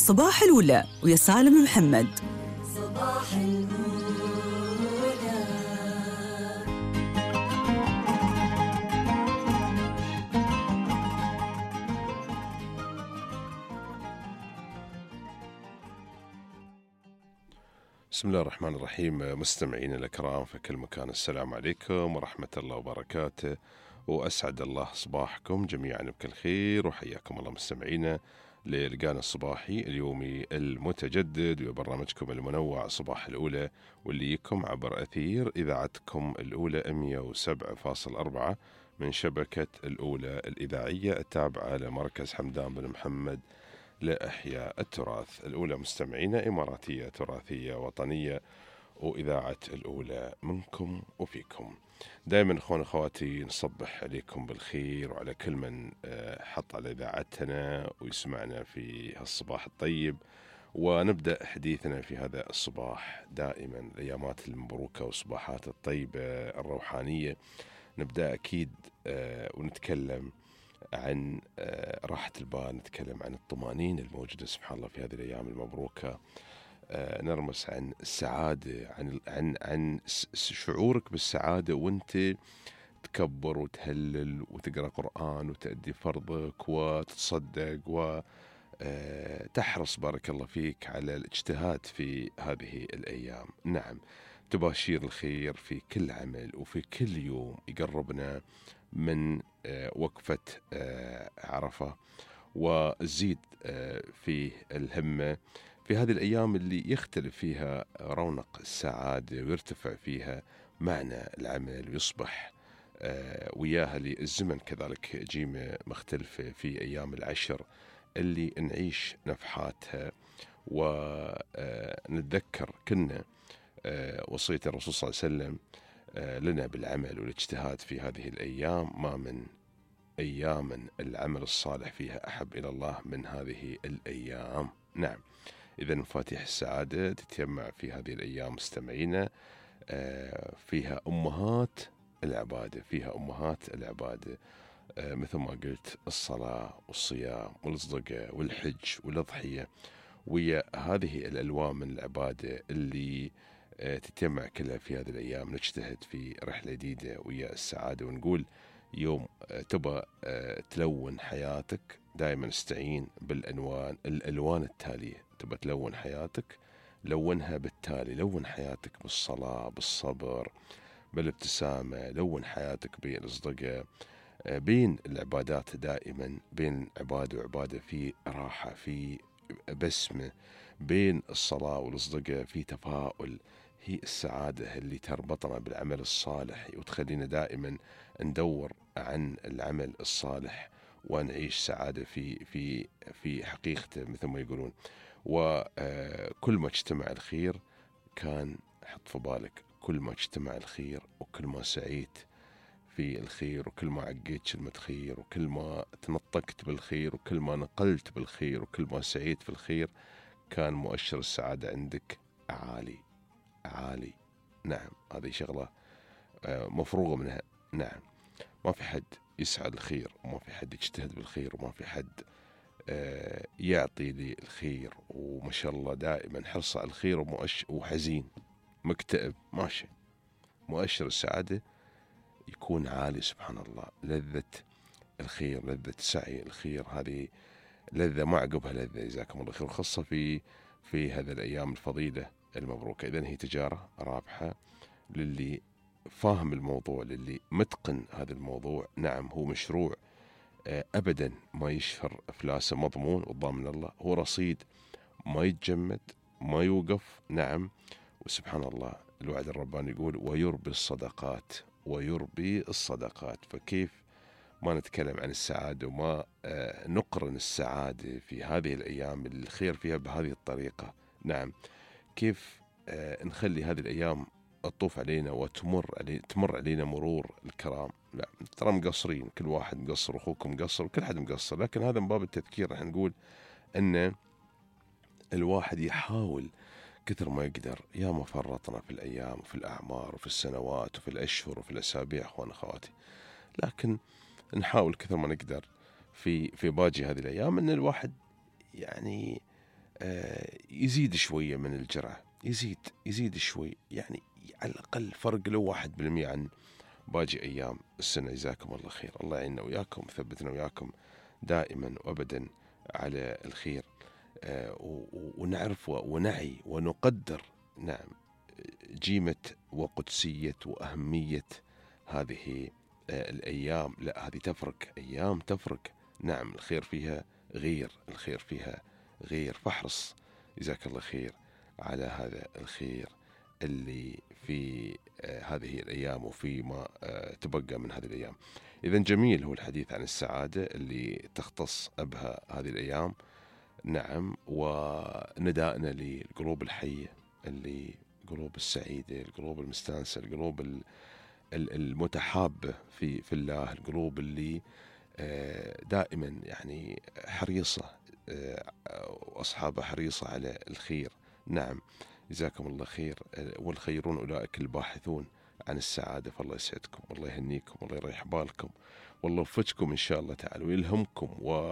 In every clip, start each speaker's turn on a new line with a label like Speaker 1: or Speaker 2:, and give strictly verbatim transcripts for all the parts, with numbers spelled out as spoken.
Speaker 1: صباح الأولى ويا سالم محمد.
Speaker 2: صباح الأولى.
Speaker 3: بسم الله الرحمن الرحيم. مستمعين الكرام في كل مكان، السلام عليكم ورحمة الله وبركاته، وأسعد الله صباحكم جميعا بكل خير، وحياكم الله مستمعينا للقانا الصباحي اليومي المتجدد وبرنامجكم المنوع صباح الأولى، واللي يكم عبر أثير إذاعتكم الأولى مئة وسبعة فاصلة أربعة من شبكة الأولى الإذاعية التابعة لمركز حمدان بن محمد لإحياء التراث. الأولى مستمعينا إماراتية تراثية وطنية، وإذاعة الأولى منكم وفيكم. دائما أخوان أخواتي نصبح عليكم بالخير وعلى كل من حط على إذاعتنا ويسمعنا في هالصباح الطيب. ونبدأ حديثنا في هذا الصباح دائما الأيامات المبروكة والصباحات الطيبة الروحانية. نبدأ أكيد ونتكلم عن راحة البال، نتكلم عن الطمانينة الموجودة سبحان الله في هذه الأيام المبروكة، نرمس عن السعادة، عن عن عن شعورك بالسعادة وانت تكبر وتهلل وتقرأ قرآن وتأدي فرضك وتتصدق وتحرص بارك الله فيك على الاجتهاد في هذه الأيام. نعم، تباشير الخير في كل عمل وفي كل يوم يقربنا من وقفة عرفة وزيد في الهمة في هذه الأيام اللي يختلف فيها رونق السعادة ويرتفع فيها معنى العمل ويصبح وياها للزمن كذلك جيمة مختلفة في أيام العشر اللي نعيش نفحاتها ونتذكر كنا وصية الرسول صلى الله عليه وسلم لنا بالعمل والاجتهاد في هذه الأيام. ما من أيام العمل الصالح فيها أحب إلى الله من هذه الأيام. نعم، إذا مفاتيح السعادة تتجمع في هذه الأيام مستمعينا، فيها أمهات العبادة، فيها أمهات العبادة مثل ما قلت الصلاة والصيام والصدقة والحج والأضحية، ويا هذه الألوان من العبادة اللي تتجمع كلها في هذه الأيام. نجتهد في رحلة جديدة ويا السعادة، ونقول يوم تبى تلون حياتك دائما استعين بالألوان الألوان التالية. تبى تلون حياتك لونها بالتالي، لون حياتك بالصلاة بالصبر بالابتسامة، لون حياتك بالصدقة، بين العبادات دائما بين عبادة وعبادة في راحة في بسمة، بين الصلاة والصدقة في تفاؤل. هي السعادة اللي تربطنا بالعمل الصالح وتخلينا دائما ندور عن العمل الصالح ونعيش سعادة في في في حقيقته مثل ما يقولون. وكل ما اجتمع الخير كان حط في بالك، كل ما اجتمع الخير وكل ما سعيت في الخير وكل ما عقيت كلمة خير وكل ما تنطقت بالخير وكل ما نقلت بالخير وكل ما سعيت في الخير كان مؤشر السعادة عندك عالي عالي. نعم، هذه شغلة مفروغة منها. نعم، ما في حد يسعى الخير وما في حد يجتهد بالخير وما في حد يعطي لي الخير وما شاء الله دائما حرص على الخير ومؤش وحزين مكتئب ماشي. مؤشر السعادة يكون عالي سبحان الله. لذة الخير، لذة سعي الخير، هذه لذة ما عقبها لذة جزاكم الله خير، خاصة في في هذه الأيام الفضيلة المبروكة. إذن هي تجارة رابحة للي فاهم الموضوع، للي متقن هذا الموضوع. نعم، هو مشروع أبدا ما يشفر إفلاسه، مضمون وضامن الله، هو رصيد ما يتجمد ما يوقف. نعم، وسبحان الله الوعد الرباني يقول ويربي الصدقات ويربي الصدقات. فكيف ما نتكلم عن السعادة وما نقرن السعادة في هذه الأيام اللي الخير فيها بهذه الطريقة؟ نعم، كيف نخلي هذه الأيام تطوف علينا وتمر علي تمر علينا مرور الكرام؟ لا ترى مقصرين، كل واحد مقصر وأخوكم مقصر وكل حد مقصر، لكن هذا من باب التذكير. رح نقول أن الواحد يحاول كثر ما يقدر. يا ما فرطنا في الأيام وفي الأعمار وفي السنوات وفي الأشهر وفي الأسابيع أخوان أخواتي، لكن نحاول كثر ما نقدر في في باقي هذه الأيام أن الواحد يعني يزيد شوية من الجرعة، يزيد يزيد شوي، يعني على الأقل فرق لو واحد بالمئة عن باقي أيام السنة. جزاكم الله خير، الله يعيننا وياكم، ثبتنا وياكم دائما وأبدا على الخير، ونعرف ونعي ونقدر نعم جيمة وقدسية وأهمية هذه الأيام. لا، هذه تفرق، أيام تفرق، نعم الخير فيها غير، الخير فيها غير. فاحرص جزاك الله خير على هذا الخير اللي في هذه الأيام وفيما تبقى من هذه الأيام. إذن جميل هو الحديث عن السعادة اللي تختص بها هذه الأيام، نعم، وندائنا للقلوب الحية، اللي القلوب السعيدة، القلوب المستانسة، القلوب المتحابة في في الله، القلوب اللي دائما يعني حريصة، وأصحابها حريصة على الخير. نعم جزاكم الله خير، والخيرون أولئك الباحثون عن السعادة. فالله يسعدكم والله يهنيكم والله يريح بالكم والله يوفقكم إن شاء الله تعالى ويلهمكم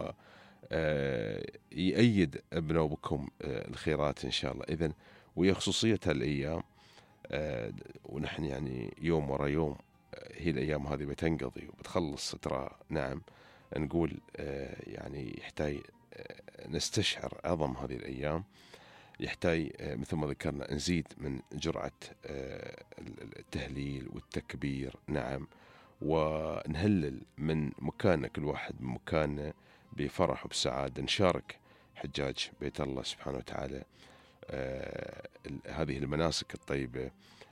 Speaker 3: ويأيد أبناء بكم الخيرات إن شاء الله. إذن وهي خصوصية هالأيام، ونحن يعني يوم ورا يوم هي الأيام هذه بتنقضي وبتخلص ترى. نعم نقول يعني يحتاج نستشعر عظم هذه الأيام، يحتاج مثل ما ذكرنا نزيد من جرعة التهليل والتكبير، نعم، ونهلل من مكاننا، كل واحد من مكاننا بفرح وبسعادة، نشارك حجاج بيت الله سبحانه وتعالى هذه المناسك الطيبة،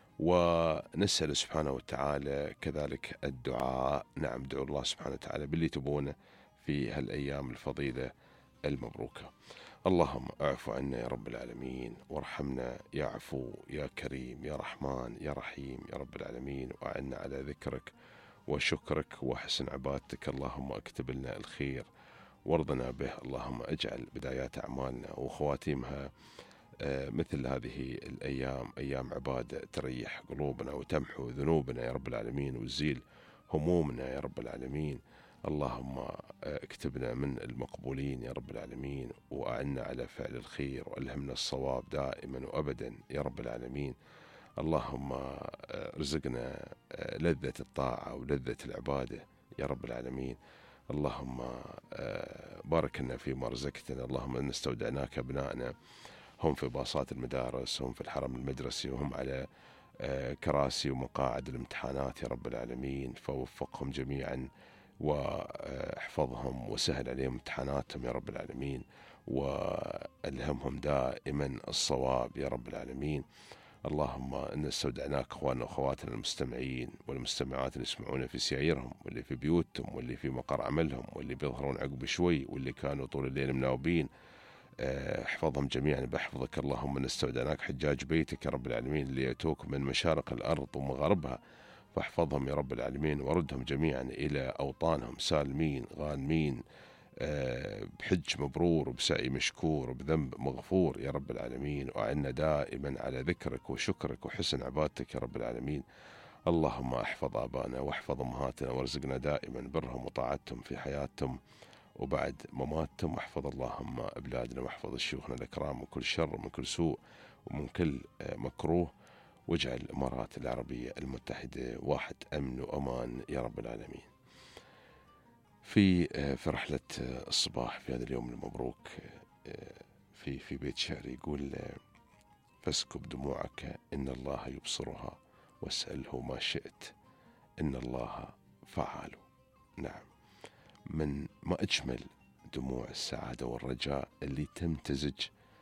Speaker 3: ونسأل سبحانه وتعالى كذلك الدعاء. نعم دعوا الله سبحانه وتعالى باللي تبونه في هالأيام الفضيلة المبروكة. اللهم اعفو عنا يا رب العالمين، وارحمنا يا عفو يا كريم يا رحمن يا رحيم يا رب العالمين، وأعنا على ذكرك وشكرك وحسن عبادتك. اللهم اكتب لنا الخير وارضنا به. اللهم اجعل بدايات أعمالنا وخواتيمها مثل هذه الأيام، أيام عبادة تريح قلوبنا وتمحو ذنوبنا يا رب العالمين، وتزيل همومنا يا رب العالمين. اللهم اكتبنا من المقبولين يا رب العالمين، وأعنا على فعل الخير، وألهمنا الصواب دائما وأبدا يا رب العالمين. اللهم رزقنا لذة الطاعة ولذة العبادة يا رب العالمين. اللهم بارك لنا فيما رزقتنا. اللهم إن استودعناك أبنائنا، هم في باصات المدارس، هم في الحرم المدرسي، وهم على كراسي ومقاعد الامتحانات يا رب العالمين، فوفقهم جميعا واحفظهم وسهل عليهم امتحاناتهم يا رب العالمين، والهمهم دائما الصواب يا رب العالمين. اللهم إن استودعناك اخواننا واخواتنا المستمعين والمستمعات اللي يسمعونا في سيايرهم، واللي في بيوتهم، واللي في مقر عملهم، واللي بيظهرون عقب شوي، واللي كانوا طول الليل مناوبين، احفظهم جميعا بحفظك. اللهم نستودعناك حجاج بيتك يا رب العالمين اللي يأتوك من مشارق الأرض ومغاربها، فاحفظهم يا رب العالمين، وردهم جميعا إلى أوطانهم سالمين غانمين، بحج مبرور وبسعي مشكور وبذنب مغفور يا رب العالمين. وأعنا دائما على ذكرك وشكرك وحسن عبادتك يا رب العالمين. اللهم احفظ آبائنا واحفظ أمهاتنا، وارزقنا دائما برهم وطاعتهم في حياتهم وبعد مماتهم. واحفظ اللهم أبلادنا واحفظ شيوخنا الأكرام من كل شر ومن كل سوء ومن كل مكروه، واجعل الإمارات العربية المتحدة واحد أمن وأمان يا رب العالمين. في في رحلة الصباح في هذا اليوم المبروك في في بيت شعر يقول: فاسكب دموعك إن الله يبصرها، واسأله ما شئت إن الله فعال. نعم، من ما أجمل دموع السعادة والرجاء اللي تمتزج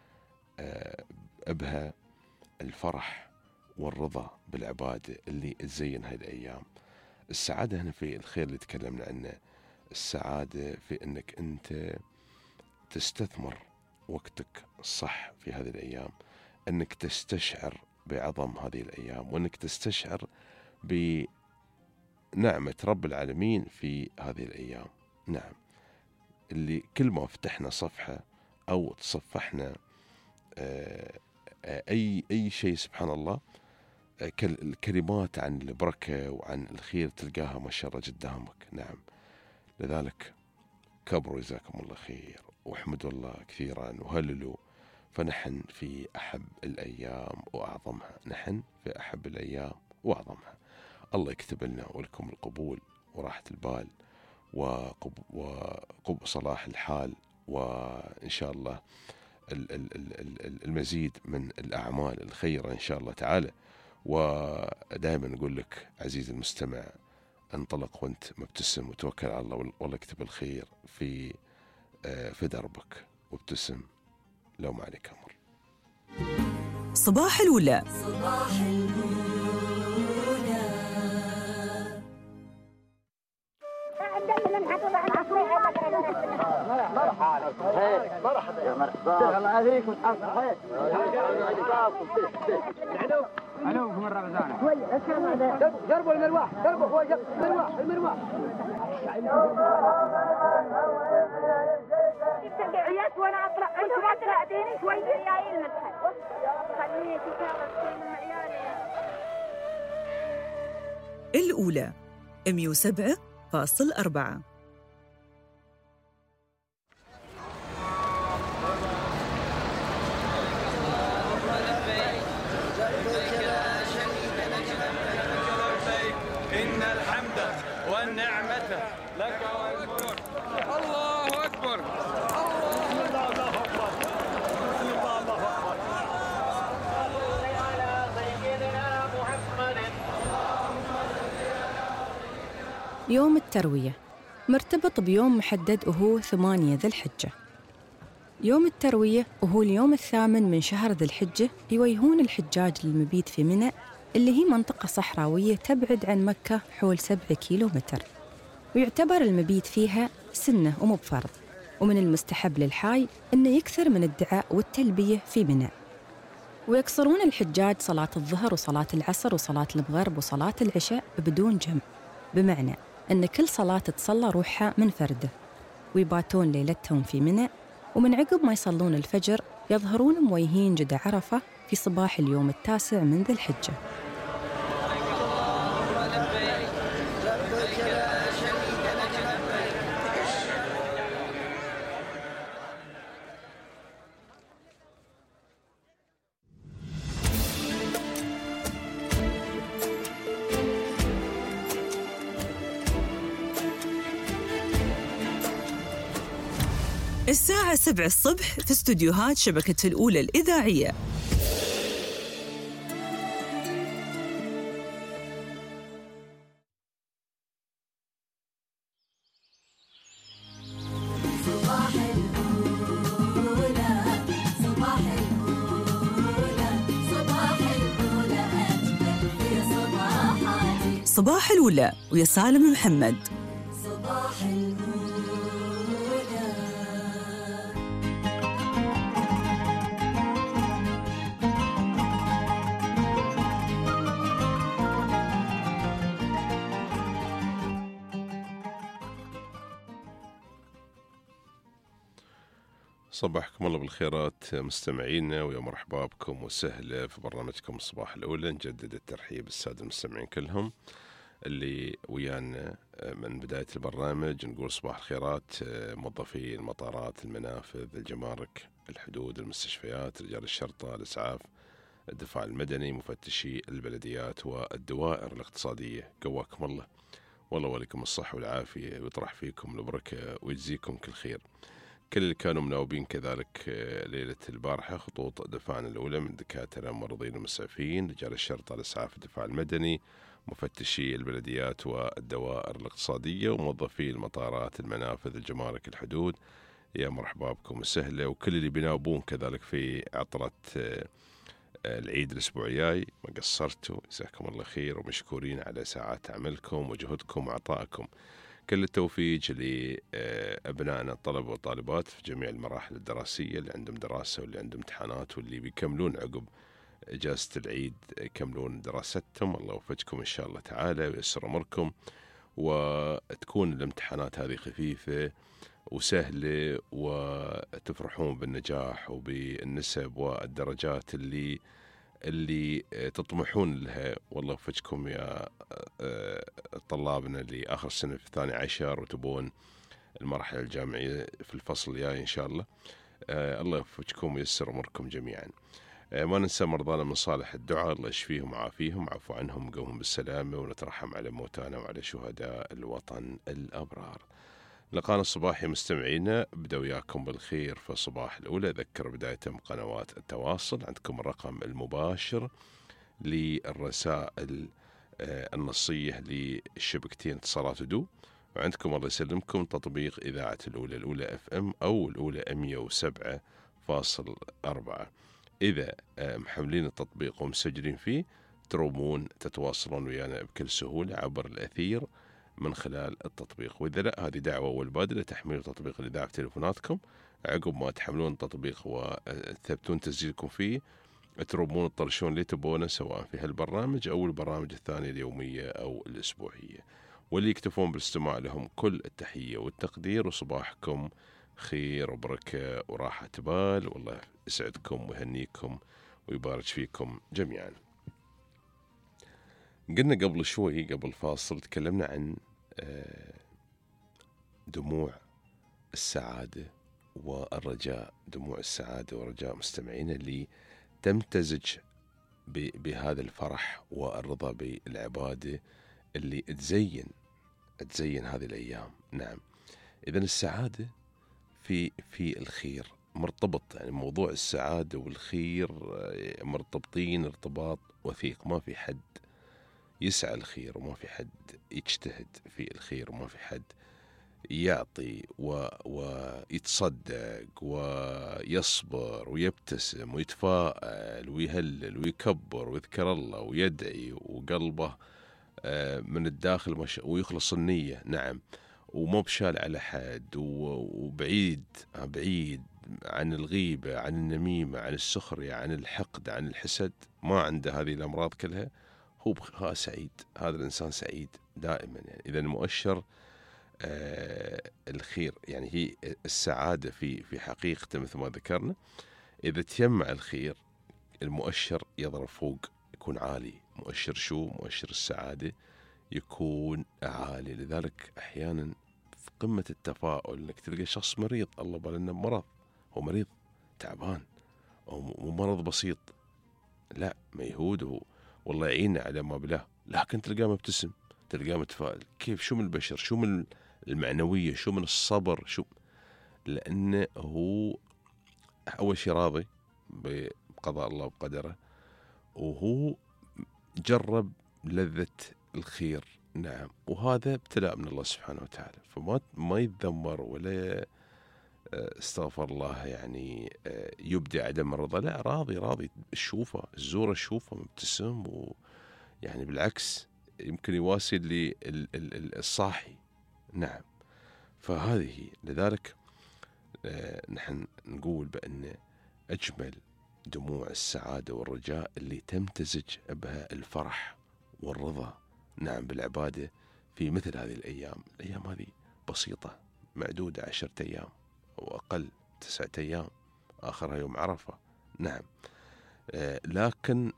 Speaker 3: بها الفرح والرضا بالعبادة اللي تزين هاي الأيام. السعادة هنا في الخير اللي تكلمنا عنه، السعادة في أنك أنت تستثمر وقتك صح في هذه الأيام، أنك تستشعر بعظم هذه الأيام، وأنك تستشعر بنعمة رب العالمين في هذه الأيام. نعم، اللي كل ما فتحنا صفحة أو تصفحنا أي أي شيء سبحان الله، الكلمات عن البركة وعن الخير تلقاها ما شاء الله قدامك. نعم، لذلك كبروا جزاكم الله خير، واحمدوا الله كثيرا، وهللوا فنحن في أحب الأيام وأعظمها، نحن في أحب الأيام وأعظمها. الله يكتب لنا ولكم القبول وراحة البال وقب وقب صلاح الحال، وإن شاء الله المزيد من الأعمال الخيرة إن شاء الله تعالى. ودائما نقول لك عزيزي المستمع، انطلق وانت مبتسم وتوكل على الله، والله يكتب الخير في في دربك، وابتسم لو ما عليك أمر.
Speaker 1: صباح الأولى.
Speaker 2: صباح الأولى.
Speaker 4: مرحبا يا مرحبا، الله يهديكم حظ علوكم الرمزانة جربوا المروح، جربوا هو المروح المروح
Speaker 5: التبعيات وانا اطلع انتم ما تساعديني شوي يا المدخل خليني تكرر من عيالي.
Speaker 1: الأولى مية وسبعة فاصل أربعة.
Speaker 6: إن الحمد والنعمة لك والملك. الله أكبر. الله أكبر. على سيدنا محمد.
Speaker 7: يوم التروية مرتبط بيوم محدد وهو ثمانية ذي الحجة. يوم التروية وهو اليوم الثامن من شهر ذي الحجة، يوجهون الحجاج للمبيت في منى، اللي هي منطقة صحراوية تبعد عن مكة حول سبعة كيلو متر، ويعتبر المبيت فيها سنة ومو بفرض. ومن المستحب للحاج أنه يكثر من الدعاء والتلبية في منى. ويقصرون الحجاج صلاة الظهر وصلاة العصر وصلاة المغرب وصلاة العشاء بدون جمع، بمعنى أن كل صلاة تصلى روحها منفردة. ويباتون ليلتهم في منى، ومن عقب ما يصلون الفجر يظهرون مويهين جدة عرفة في صباح اليوم التاسع من ذي الحجة.
Speaker 1: الساعة سبعة الصبح في استوديوهات شبكة الأولى الإذاعية.
Speaker 2: صباح الأولى. صباح الأولى. صباح الأولى أجمل في صباحاتي.
Speaker 1: صباح الأولى ويا سالم محمد.
Speaker 2: صباح الأولى.
Speaker 3: صباحكم الله بالخيرات مستمعينا، ويا مرحبا بكم وسهلا في برنامجكم الصباح الأولى. نجدد الترحيب بالسادة المستمعين كلهم اللي ويانا من بداية البرنامج. نقول صباح الخيرات موظفي المطارات، المنافذ، الجمارك، الحدود، المستشفيات، رجال الشرطة، الإسعاف، الدفاع المدني، مفتشي البلديات والدوائر الاقتصادية. قواكم الله، والله ولكم الصحة والعافية، ويطرح فيكم البركة ويجزيكم كل خير. كل اللي كانوا مناوبين كذلك ليلة البارحة، خطوط دفاعنا الأولى من دكاترة، ممرضين ومسعفين، رجال الشرطة، الإسعاف، الدفاع المدني، مفتشي البلديات والدوائر الاقتصادية، وموظفي المطارات، المنافذ، الجمارك، الحدود. يا مرحبا بكم وسهلا. وكل اللي بيناوبون كذلك في عطرة العيد الأسبوع الجاي، ما قصرتوا، جزاكم الله خير ومشكورين على ساعات عملكم وجهدكم وعطائكم. كل التوفيق لأبنائنا الطلبة والطالبات في جميع المراحل الدراسية، اللي عندهم دراسة واللي عندهم امتحانات واللي بيكملون عقب إجازة العيد يكملون دراستهم. الله يوفقكم إن شاء الله تعالى وييسر أمركم، وتكون الامتحانات هذه خفيفة وسهلة، وتفرحون بالنجاح وبالنسب والدرجات اللي اللي تطمحون لها. والله يوفقكم يا طلابنا اللي آخر سنة في الثاني عشر وتبون المرحلة الجامعية في الفصل الجاي إن شاء الله. آه الله يوفقكم وييسر أموركم جميعا. آه ما ننسى مرضانا من صالح الدعاء، الله يشفيهم ويعافيهم، عفو عنهم، قوهم بالسلامة، ونترحم على موتانا وعلى شهداء الوطن الأبرار. لقانا الصباحي مستمعينا، بدأ وياكم بالخير في الصباح الأولى. أذكر بداية قنوات التواصل، عندكم الرقم المباشر للرسائل النصية للشبكتين اتصالات ودو، وعندكم الله يسلمكم تطبيق إذاعة الأولى الأولى اف ام أو الأولى مية وسبعة فاصل أربعة. إذا محملين التطبيق ومسجلين فيه ترومون تتواصلون ويانا بكل سهولة عبر الأثير من خلال التطبيق. وإذا لا، هذه دعوة أول بادرة تحميل تطبيق الإذاعة في تليفوناتكم. عقب ما تحملون التطبيق وتثبتون تسجيلكم فيه ترومون الطرشون اللي تبونه، سواء في هالبرنامج أو البرامج الثانية اليومية أو الأسبوعية. واللي يكتفون بالاستماع لهم كل التحية والتقدير، وصباحكم خير وبركة وراحة بال، والله يسعدكم ويهنيكم ويبارك فيكم جميعا. قلنا قبل شوي قبل فاصل تكلمنا عن دموع السعادة والرجاء، دموع السعادة والرجاء مستمعين اللي تمتزج بهذا الفرح والرضا بالعبادة اللي تزين تزين هذه الأيام. نعم، إذن السعادة في في الخير مرتبط، يعني موضوع السعادة والخير مرتبطين ارتباط وثيق. ما في حد يسعى الخير، وما في حد يجتهد في الخير، وما في حد يعطي و... ويتصدق ويصبر ويبتسم ويتفائل ويهلل ويكبر ويذكر الله ويدعي وقلبه من الداخل مش... ويخلص النية. نعم، ومو بشال على حد، وبعيد بعيد عن الغيبة، عن النميمة، عن السخرية، عن الحقد، عن الحسد. ما عنده هذه الأمراض كلها، هو بخ... سعيد. هذا الإنسان سعيد دائما. يعني إذا المؤشر آه الخير، يعني هي السعادة في في حقيقته مثل ما ذكرنا. إذا تجمع الخير المؤشر يضرب فوق، يكون عالي. مؤشر شو؟ مؤشر السعادة يكون عالي. لذلك أحيانا في قمة التفاؤل إنك تلقى شخص مريض، الله بالنا بمرض، هو مريض تعبان، مو مرض بسيط، لا ميهود هو والله يعيننا على ما بلاه، لكن تلقاه مبتسم، تلقاه متفائل. كيف؟ شو من البشر، شو من المعنوية، شو من الصبر، شو لأنه هو أول شيء راضي بقضاء الله وقدره، وهو جرب لذة الخير. نعم، وهذا ابتلاء من الله سبحانه وتعالى، فما ما يتذمر ولا استغفر الله يعني يبدي عدم الرضا، لا، راضي راضي. الشوفة الزورة الشوفة مبتسم، ويعني بالعكس يمكن يواسي اللي الصاحي. نعم، فهذه لذلك نحن نقول بأن أجمل دموع السعادة والرجاء اللي تمتزج بها الفرح والرضا، نعم، بالعبادة في مثل هذه الأيام. الأيام هذه بسيطة معدودة، عشرة أيام أو أقل، تسعة أيام، آخرها يوم عرفة. نعم، لكن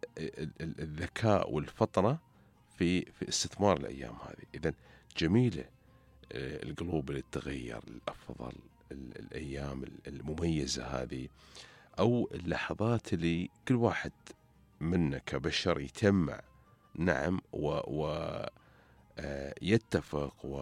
Speaker 3: الذكاء والفطنة في في استثمار الأيام هذه. إذن جميلة القلوب اللي تتغير للأفضل، الأيام المميزة هذه، أو اللحظات اللي كل واحد منا كبشر يتمع، نعم، و يتفق و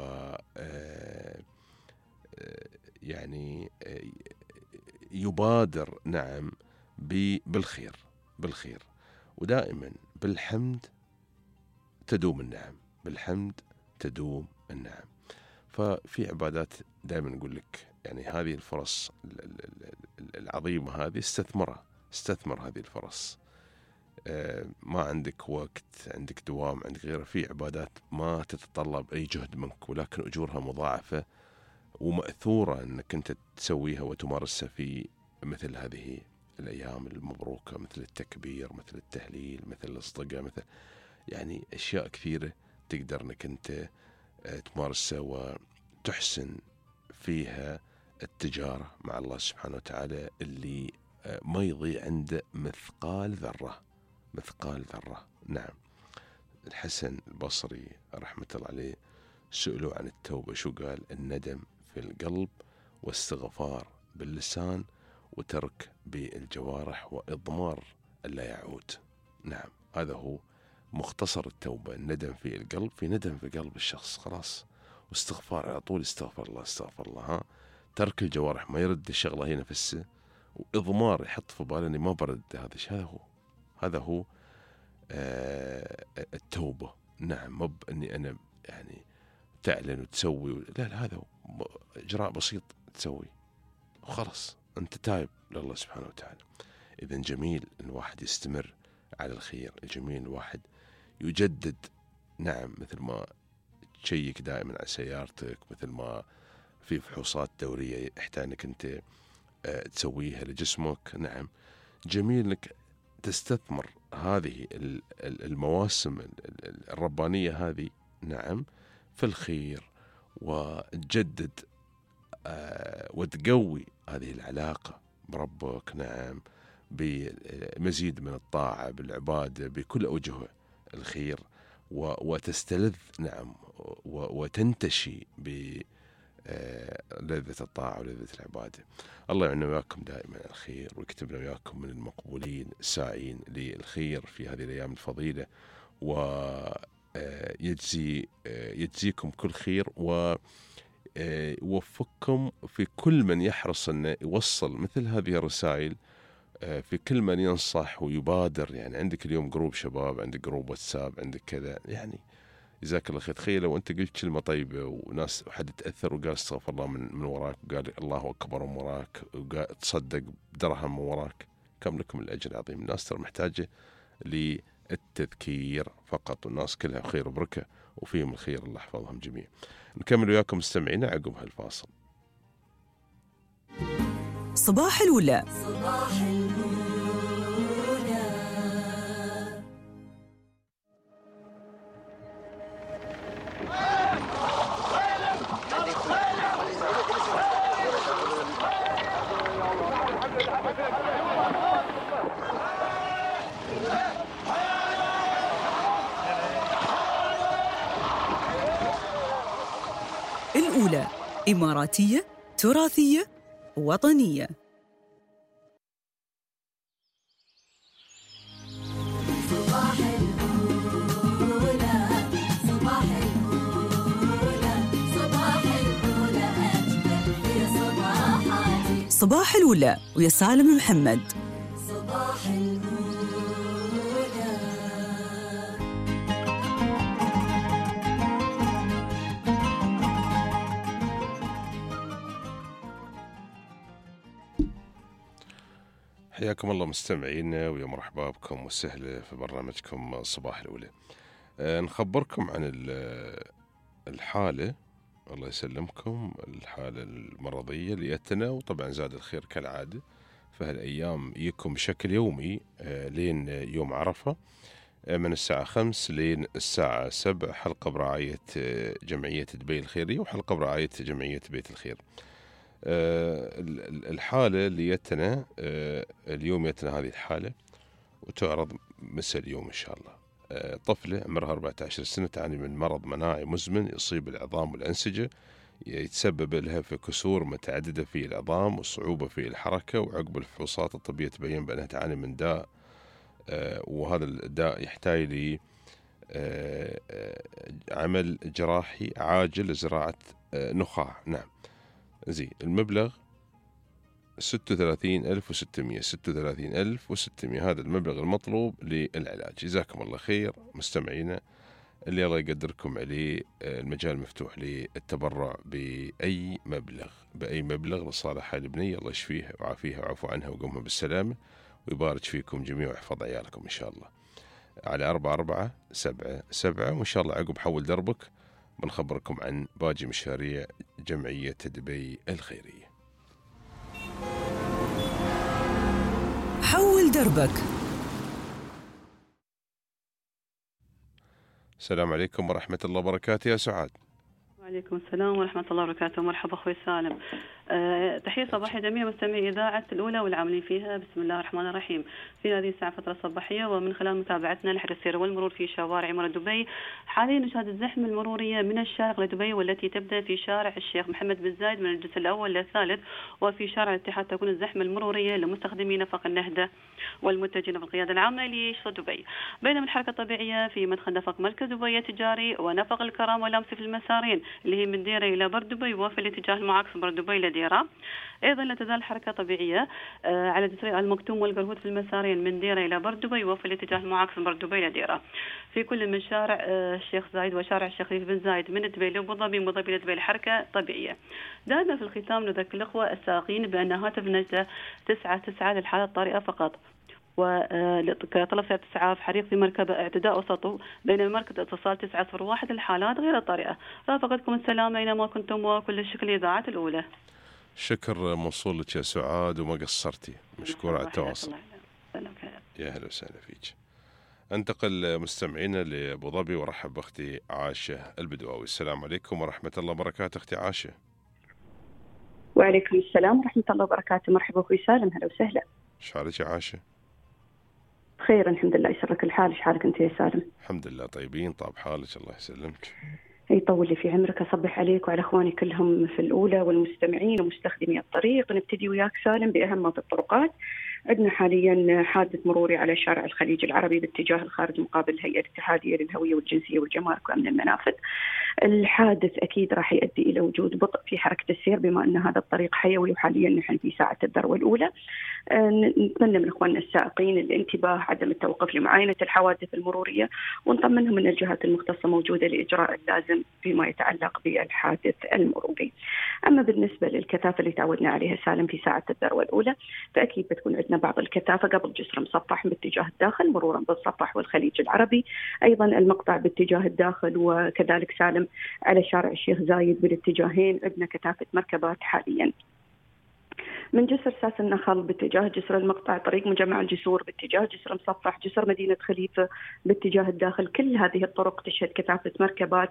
Speaker 3: يعني يبادر، نعم، بالخير بالخير. ودائما بالحمد تدوم النعم، بالحمد تدوم النعم. ففي عبادات دائما نقول لك يعني هذه الفرص العظيمة هذه استثمرها، استثمر هذه الفرص. ما عندك وقت، عندك دوام، عندك غيره، في عبادات ما تتطلب أي جهد منك، ولكن أجورها مضاعفة ومأثورة أنك أنت تسويها وتمارسها في مثل هذه الأيام المبروكة، مثل التكبير، مثل التهليل، مثل الأصدقاء، مثل يعني أشياء كثيرة تقدر أنك أنت تمارسها وتحسن فيها التجارة مع الله سبحانه وتعالى، اللي ما يضيع عنده مثقال ذرة، مثقال ذرة. نعم، الحسن البصري رحمة الله عليه سئلوا عن التوبة، شو قال؟ الندم في القلب واستغفار باللسان وترك بالجوارح وإضمار ألا يعود. نعم، هذا هو مختصر التوبة. الندم في القلب، في ندم في قلب الشخص خلاص، واستغفار على طول، استغفر الله استغفر الله. ها ترك الجوارح، ما يرد الشغلة هي نفسه، وإضمار يحط في باله إني ما برد هذا الشيء. هذا هو هذا هو آه التوبة. نعم، مو بإني أنا يعني تعلن وتسوي، لا لا، هذا هو إجراء بسيط تسوي وخلاص أنت تايب لله سبحانه وتعالى. إذن جميل الواحد يستمر على الخير، الجميل الواحد يجدد. نعم، مثل ما تشيك دائما على سيارتك، مثل ما في فحوصات دورية يحتاج انك انت تسويها لجسمك. نعم، جميل انك تستثمر هذه المواسم الربانية هذه، نعم، في الخير، وتجدد وتقوي هذه العلاقة بربك. نعم، بمزيد من الطاعة، بالعبادة، بكل أوجه الخير، وتستلذ. نعم، وتنتشي بلذة الطاعة ولذة العبادة. الله يعيننا وياكم دائما على الخير، ويكتبنا وياكم من المقبولين الساعين للخير في هذه الأيام الفضيلة، ويجزي يجزيكم كل خير، ويوفقكم في كل من يحرص أن يوصل مثل هذه الرسائل، في كل من ينصح ويبادر. يعني عندك اليوم جروب شباب، عندك جروب واتساب، عندك كذا، يعني جزاك الله خير. تخيل لو أنت قلت كلمة طيبة وناس وحد تأثر وقال استغفر الله من, من وراك، وقال الله أكبر من وراك، وقال تصدق بدرهم من وراك، كم لكم الأجر العظيم. الناس ترى محتاجة للتذكير فقط، والناس كلها خير وبركة وفيهم الخير، الله يحفظهم جميعا. نكمل وياكم مستمعينا عقب هالفاصل.
Speaker 1: صباح الولاء.
Speaker 2: صباح الولاء.
Speaker 1: الأولى إماراتية، تراثية، وطنية.
Speaker 2: صباح الأولى، صباح الأولى، صباح الأولى أجمل في صباحاتي.
Speaker 1: صباح الولاء ويا سالم محمد.
Speaker 2: صباح الأولى.
Speaker 3: حياكم الله مستمعينا، ويا مرحبا بكم وسهلا في برنامجكم صباح الأولى. أه نخبركم عن الحالة، الله يسلمكم، الحالة المرضية اللي جتنا، وطبعا زاد الخير كالعادة فهالأيام يكم بشكل يومي أه لين يوم عرفة، أه من الساعة خمس لين الساعة سبع، حلقة برعاية جمعية دبي الخيرية وحلقة برعاية جمعية بيت الخير. أه الحالة اللي يتنا أه اليوم يتنا هذه الحالة وتعرض مساء اليوم إن شاء الله. أه طفلة عمرها أربعة عشر سنة تعاني من مرض مناعي مزمن يصيب العظام والأنسجة، يتسبب لها في كسور متعددة في العظام وصعوبة في الحركة، وعقب الفحوصات الطبية تبين بأنها تعاني من داء، أه وهذا الداء يحتاج لي أه عمل جراحي عاجل لزراعة أه نخاع. نعم، زي المبلغ ستة وثلاثين ألف وستمية ستة وثلاثين ألف وستمية، هذا المبلغ المطلوب للعلاج. جزاكم الله خير مستمعينا، اللي الله يقدركم عليه، المجال مفتوح للتبرع بأي مبلغ بأي مبلغ لصالح هاي البنية، الله يشفيها وعافيها وعفو عنها وقومها بالسلامة ويبارك فيكم جميع ويحفظ عيالكم إن شاء الله. على أربعة أربعة سبعة سبعة، وإن شاء الله عقب حول دربك بنخبركم عن باقي مشاريع جمعية دبي الخيرية.
Speaker 1: حول دربك.
Speaker 3: السلام عليكم ورحمة الله وبركاته يا سعاد.
Speaker 8: وعليكم السلام ورحمة الله وبركاته. مرحبا أخوي سالم. أه تحية صباحية جميع مستمعي إذاعة الأولى والعاملين فيها. بسم الله الرحمن الرحيم. في هذه الساعة فترة صباحية، ومن خلال متابعتنا لحركة السير والمرور في شوارع مرة دبي، حاليا نشاهد الزحمة المرورية من الشارقة لدبي، والتي تبدأ في شارع الشيخ محمد بن زايد من الجزء الأول للثالث، وفي شارع الاتحاد تكون الزحمة المرورية لمستخدمي نفق النهدة والمتجهين في القيادة العامة لشرطة دبي، بينما الحركة الطبيعية في مدخل نفق مركز دبي التجاري ونفق الكرام والأمس في المسارين اللي هي من ديرة إلى بر دبي، وفي الاتجاه المعاكس من بر دبي إلى ديرة. أيضا لا تزال حركة طبيعية على جسر المكتوم والقرهود في المسارين من ديرة إلى بر دبي، وفي الاتجاه المعاكس من بر دبي إلى ديرة. في كل من شارع الشيخ زايد وشارع الشيخ خليفة بن زايد من دبي لأبو ظبي من ظبي لدبي الحركة طبيعية. دائما في الختام نذكر الأخوة السائقين بأن هاتف نجدة تسعة تسعة للحالة الطارئة فقط، وكطلب سيارة إسعاف حريق في مركبة اعتداء وسطو، بينما مركز اتصال تسعة صفر واحد للحالات غير الطارئة. رافقتكم السلامة أينما كنتم، وكل الشكر لإذاعة الأولى.
Speaker 3: شكر موصول لك يا سعاد، وما قصرتي، مشكور على التواصل. يا هلا وسهلا فيك. انتقل مستمعينا لأبو ظبي ورحب بأختي عاشة البدواوي. السلام عليكم ورحمة الله وبركاته أختي عاشة.
Speaker 9: وعليكم السلام ورحمة الله وبركاته. مرحبا أخوي سالم، هلا وسهلا.
Speaker 3: ايش حالك يا عاشة؟
Speaker 9: بخير الحمد لله، يسرك الحال. ايش حالك انت يا سالم؟
Speaker 3: الحمد لله طيبين، طاب حالك الله يسلمك.
Speaker 9: يطول لي في عمرك. اصبح عليك وعلى اخواني كلهم في الاولى والمستمعين ومستخدمي الطريق. نبتدي وياك سالم باهم ما في الطرقات. عندنا حاليا حادث مروري على شارع الخليج العربي باتجاه الخارج مقابل الهيئة الاتحادية للهوية والجنسية والجمارك وأمن المنافذ. الحادث أكيد راح يؤدي إلى وجود بطء في حركة السير، بما أن هذا الطريق حيوي وحاليا نحن في ساعة الذروة الأولى. نتمنى من إخواننا السائقين الانتباه، عدم التوقف لمعاينة الحوادث المرورية، ونطمنهم أن الجهات المختصة موجودة لإجراء اللازم فيما يتعلق بالحادث المروري. أما بالنسبة للكثافة اللي تعودنا عليها سالم في ساعة الذروة الأولى، فأكيد بتكون عندنا بعض الكثافة قبل جسر مصفح باتجاه الداخل مرورا بالصفح والخليج العربي، أيضا المقطع باتجاه الداخل، وكذلك سالم على شارع الشيخ زايد بالاتجاهين عندنا كثافة مركبات حاليا. من جسر ساس النخل باتجاه جسر المقطع، طريق مجمع الجسور باتجاه جسر مصفح، جسر مدينة خليفة باتجاه الداخل، كل هذه الطرق تشهد كثافة مركبات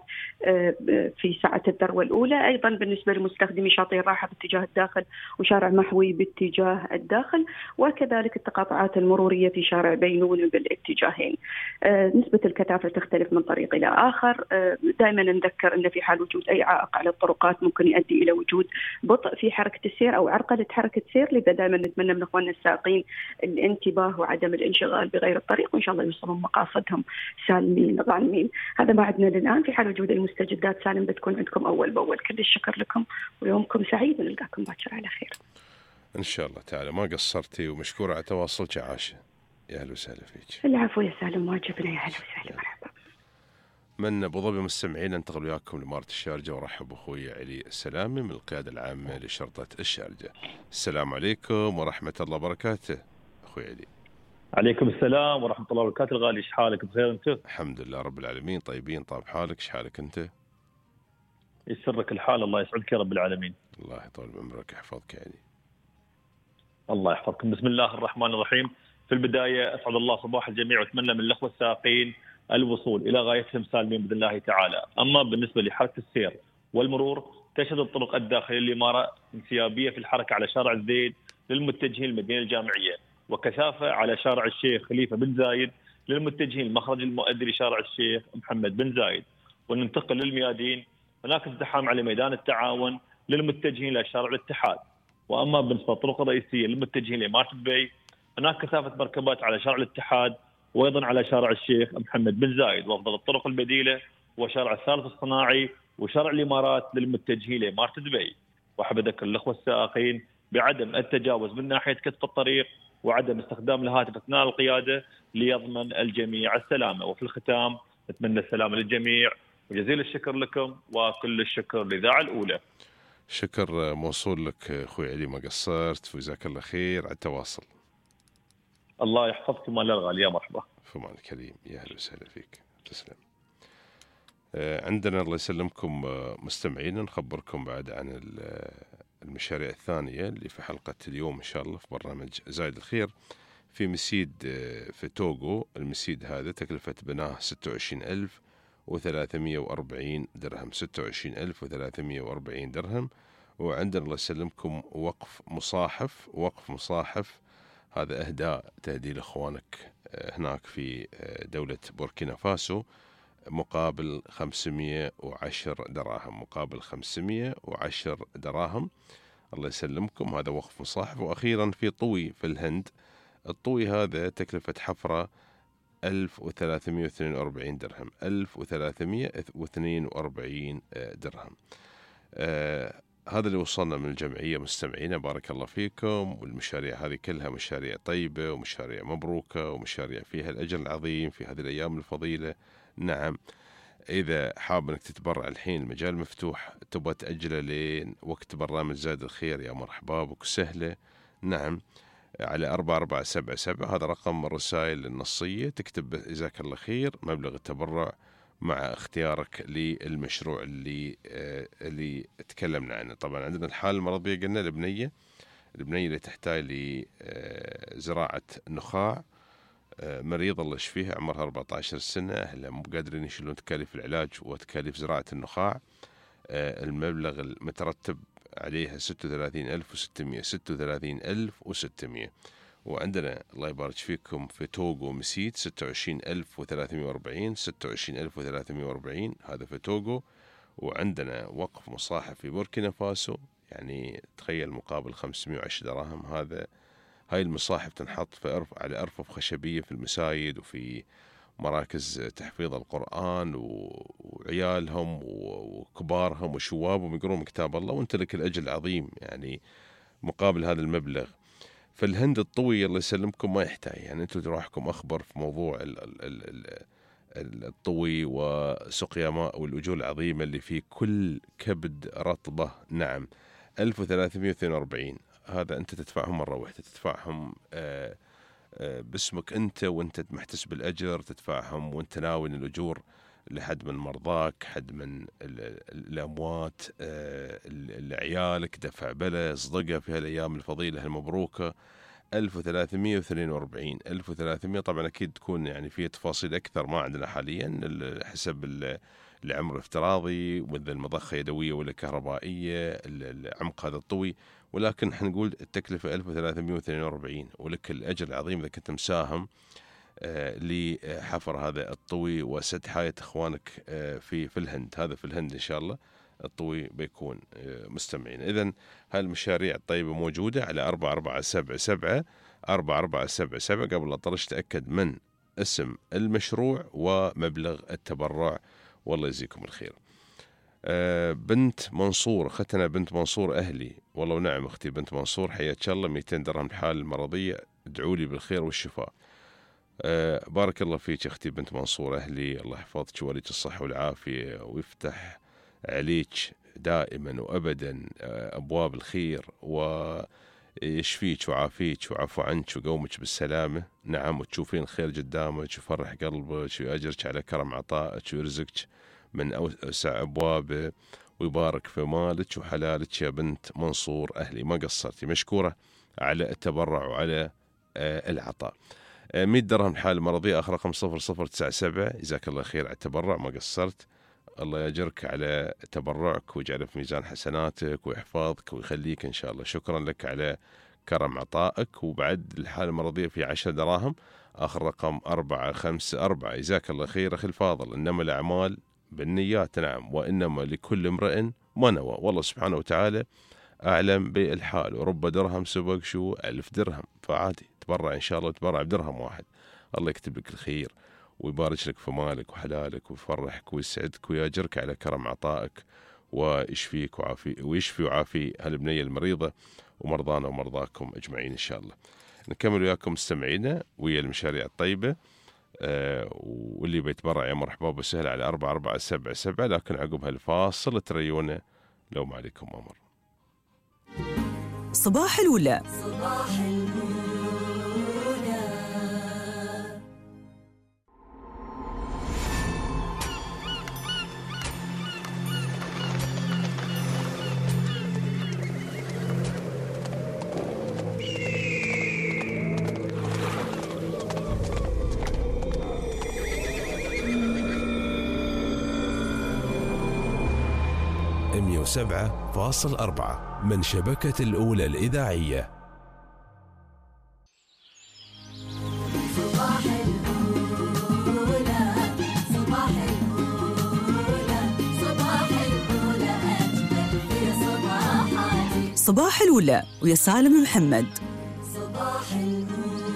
Speaker 9: في ساعة الذروة الأولى. أيضا بالنسبة لمستخدمي شاطئ الراحة باتجاه الداخل وشارع محوي باتجاه الداخل، وكذلك التقاطعات المرورية في شارع بينون بالاتجاهين. نسبة الكثافة تختلف من طريق إلى آخر. دائما نذكر أن في حال وجود أي عائق على الطرقات ممكن يؤدي إلى وجود بطء في حركة السير أو عرقلة حركة سير. لذا دائما نتمنى من اخواننا السائقين الانتباه وعدم الانشغال بغير الطريق، وان شاء الله يوصلون مقاصدهم سالمين غانمين. هذا ما عندنا للان. في حال وجود المستجدات سالم بتكون عندكم اول باول. كل الشكر لكم ويومكم سعيد، ونلقاكم باكر على خير
Speaker 3: ان شاء الله تعالى. ما قصرتي ومشكوره على تواصلك يا عاشة. يا اهلا وسهلا فيك.
Speaker 9: العفو يا سالم، واجبنا. يا اهلا وسهلا، مرحبا.
Speaker 3: من ابو ظبي مستمعين انتقل وياكم لمارة الشارجة ورحب اخوي علي السلامي من القيادة العامة لشرطة الشارجة. السلام عليكم ورحمة الله وبركاته اخوي علي.
Speaker 10: عليكم السلام ورحمة الله وبركاته. الغالي ايش حالك؟ بخير انت؟
Speaker 3: الحمد لله رب العالمين طيبين. طاب حالك، ايش حالك انت؟
Speaker 10: يسرك الحال، الله يسعدك يا رب العالمين.
Speaker 3: الله يطول بعمرك يحفظك يا علي.
Speaker 10: الله يحفظكم. بسم الله الرحمن الرحيم. في البداية اسعد الله صباح الجميع، واتمنى من الاخوة السائقين الوصول إلى غايتهم سالمين بإذن الله تعالى. أما بالنسبة لحركة السير والمرور، تشهد الطرق الداخلية الإمارة انسيابية في الحركة على شارع الزيد للمتجهين المدينة الجامعية، وكثافة على شارع الشيخ خليفة بن زايد للمتجهين المخرج المؤدي لشارع الشيخ محمد بن زايد. وننتقل للميادين، هناك ازدحام على ميدان التعاون للمتجهين لشارع الاتحاد. وأما بالنسبة للطرق الرئيسية للمتجهين لإمارة دبي، هناك كثافة مركبات على شارع الاتحاد وايضا على شارع الشيخ محمد بن زايد. وافضل الطرق البديله وشارع الثالث الصناعي وشارع الامارات للمتجهين لاماره دبي. واحب اذكر الاخوه السائقين بعدم التجاوز من ناحيه كتف الطريق وعدم استخدام الهاتف اثناء القياده ليضمن الجميع السلامه. وفي الختام نتمنى السلامه للجميع وجزيل الشكر لكم وكل الشكر للاذاعه الاولى.
Speaker 3: شكر موصول لك اخوي علي، ما قصرت، وجزاك الله خير على التواصل.
Speaker 10: الله يحفظكم ولا الغالي. يا مرحبا.
Speaker 3: فمان الكريم، يا اهلا وسهلا فيك. تسلم. آه عندنا الله يسلمكم آه مستمعين، نخبركم بعد عن المشاريع الثانية اللي في حلقة اليوم إن شاء الله في برنامج زايد الخير. في مسيد آه في توغو. المسيد هذا تكلفة بناه ستة وعشرين ألف وثلاثمئة وأربعين درهم، ستة وعشرين ألف وثلاثمئة وأربعين درهم. وعندنا الله يسلمكم وقف مصاحف. وقف مصاحف هذا إهداء تهدي لإخوانك هناك في دولة بوركينا فاسو مقابل خمسمائة وعشرة دراهم، مقابل خمسمائة وعشرة دراهم. الله يسلمكم، هذا وقف مصاحف. وأخيرا في طوي في الهند، الطوي هذا تكلفة حفرة ألف وثلاثمائة واثنين وأربعين درهم، ألف وثلاثمائة واثنين وأربعين درهم. آه هذا اللي وصلنا من الجمعية مستمعينا، بارك الله فيكم. والمشاريع هذه كلها مشاريع طيبة ومشاريع مبروكة ومشاريع فيها الأجر العظيم في هذه الأيام الفضيلة. نعم، إذا حاب أنك تتبرع الحين المجال مفتوح، تبغى تأجله لين وقت برنامج زاد الخير، يا مرحبا بك سهلة. نعم، على أربعة أربعة سبعة سبعة هذا رقم الرسائل النصية، تكتب جزاك الله خير مبلغ التبرع مع اختيارك للمشروع اللي آه اللي تكلمنا عنه. طبعا عندنا الحالة المرضية قلنا البنية البنية اللي تحتاج لزراعة نخاع، آه مريض الله يشفيها عمرها أربعة عشر سنة، أهلها مو قادرين يشيلون تكاليف العلاج وتكاليف زراعة النخاع. آه المبلغ المترتب عليها ستة وثلاثين ألف وستمائة، ستة وثلاثين ألف وستمائة. وعندنا الله يبارك فيكم في توغو مسيت ستة وعشرين ألف وثلاثمائة وأربعين، ستة وعشرين ألف وثلاثمائة وأربعين هذا في توغو. وعندنا وقف مصاحف في بوركينا فاسو، يعني تخيل مقابل خمسمائة وعشرة دراهم. هذا هاي المصاحف تنحط في أرف على أرفف خشبية في المساجد وفي مراكز تحفيظ القرآن، وعيالهم وكبارهم وشوابهم يقرون كتاب الله، وانت لك الأجر العظيم يعني مقابل هذا المبلغ. فالهند الطوي الله يسلمكم ما يحتاج، يعني انتم تروحكم أخبر في موضوع ال ال ال الطوي وسقيا ماء والأجور العظيمة اللي فيه كل كبد رطبة. نعم، ألف وثلاثمائة واثنين وأربعين هذا أنت تدفعهم مرة واحدة، تدفعهم آه باسمك أنت وأنت محتسب الأجر، تدفعهم وأنت ناوي الأجور لحد من مرضاك، حد من الأموات، لعيالك، دفع بلا صدقة في هالأيام الفضيلة المبروكة. ألف وثلاثمائة واثنين وأربعين، ألف وثلاثمائة طبعا أكيد تكون يعني فيه تفاصيل أكثر ما عندنا حاليا حسب العمر الافتراضي، وإذا المضخة يدوية ولا كهربائية، العمق هذا الطوي، ولكن حنقول التكلفة ألف وثلاثمائة واثنين وأربعين، ولك الأجر العظيم إذا كنت مساهم آه لحفر هذا الطوي وسد حياة إخوانك آه في في الهند. هذا في الهند إن شاء الله الطوي بيكون آه مستمعين. إذن هاي المشاريع الطيبة موجودة على أربعة أربعة سبعة سبعة أربعة أربعة سبعة سبعة. قبل لا طرش تأكد من اسم المشروع ومبلغ التبرع، والله يجزيكم الخير. آه بنت منصور، أختنا بنت منصور أهلي، والله ونعم أختي بنت منصور، حياك الله، مئتين درهم الحالة المرضية، ادعوا لي بالخير والشفاء. آه بارك الله فيك أختي بنت منصور أهلي، الله يحفظك ويوليك الصحة والعافية ويفتح عليك دائما وأبدا آه أبواب الخير، ويشفيك وعافيك وعفو عنك وقومك بالسلامة. نعم، وتشوفين خير قدامك ويفرح قلبك ويأجرك على كرم عطائك ويرزقك من أوسع أبوابه ويبارك في مالك وحلالك يا بنت منصور أهلي. ما قصرتي، مشكورة على التبرع وعلى آه العطاء. آه مئة درهم حالة مرضية، آخر رقم صفر صفر تسعة سبعة. جزاك الله خير على التبرع، ما قصرت، الله يجرك على تبرعك ويجعله في ميزان حسناتك ويحفظك ويخليك إن شاء الله. شكرا لك على كرم عطائك. وبعد الحالة المرضية في عشر دراهم، آخر رقم أربعة خمسة أربعة. جزاك الله خير أخي الفاضل، إنما الأعمال بالنيات، نعم، وإنما لكل امرئ ما نوى، والله سبحانه وتعالى أعلم بالحال. ورب درهم سبق شو ألف درهم، فعادي تبرع إن شاء الله، تبرع بدرهم واحد، الله يكتب لك الخير ويبارك لك في مالك وحلالك ويفرحك ويسعدك ويأجرك على كرم عطائك ويشفيك وعافي ويشفي وعافي هالبنية المريضة ومرضانا ومرضاكم أجمعين إن شاء الله. نكمل وياكم مستمعينا ويا المشاريع الطيبة. آه واللي بيتبرع يا مرحبا بسهل على أربعة أربعة سبعة سبعة، لكن عقب هالفاصل تريونه لو ما عليكم أمر.
Speaker 1: صباح الأولى.
Speaker 2: صباح الأولى.
Speaker 11: مئة وسبعة فاصل أربعة من شبكة الأولى الإذاعية.
Speaker 2: صباح الأولى صباح الأولى صباح الأولى أجمل في صباحاتي.
Speaker 1: صباح الأولى ويا سالم محمد.
Speaker 2: صباح الأولى.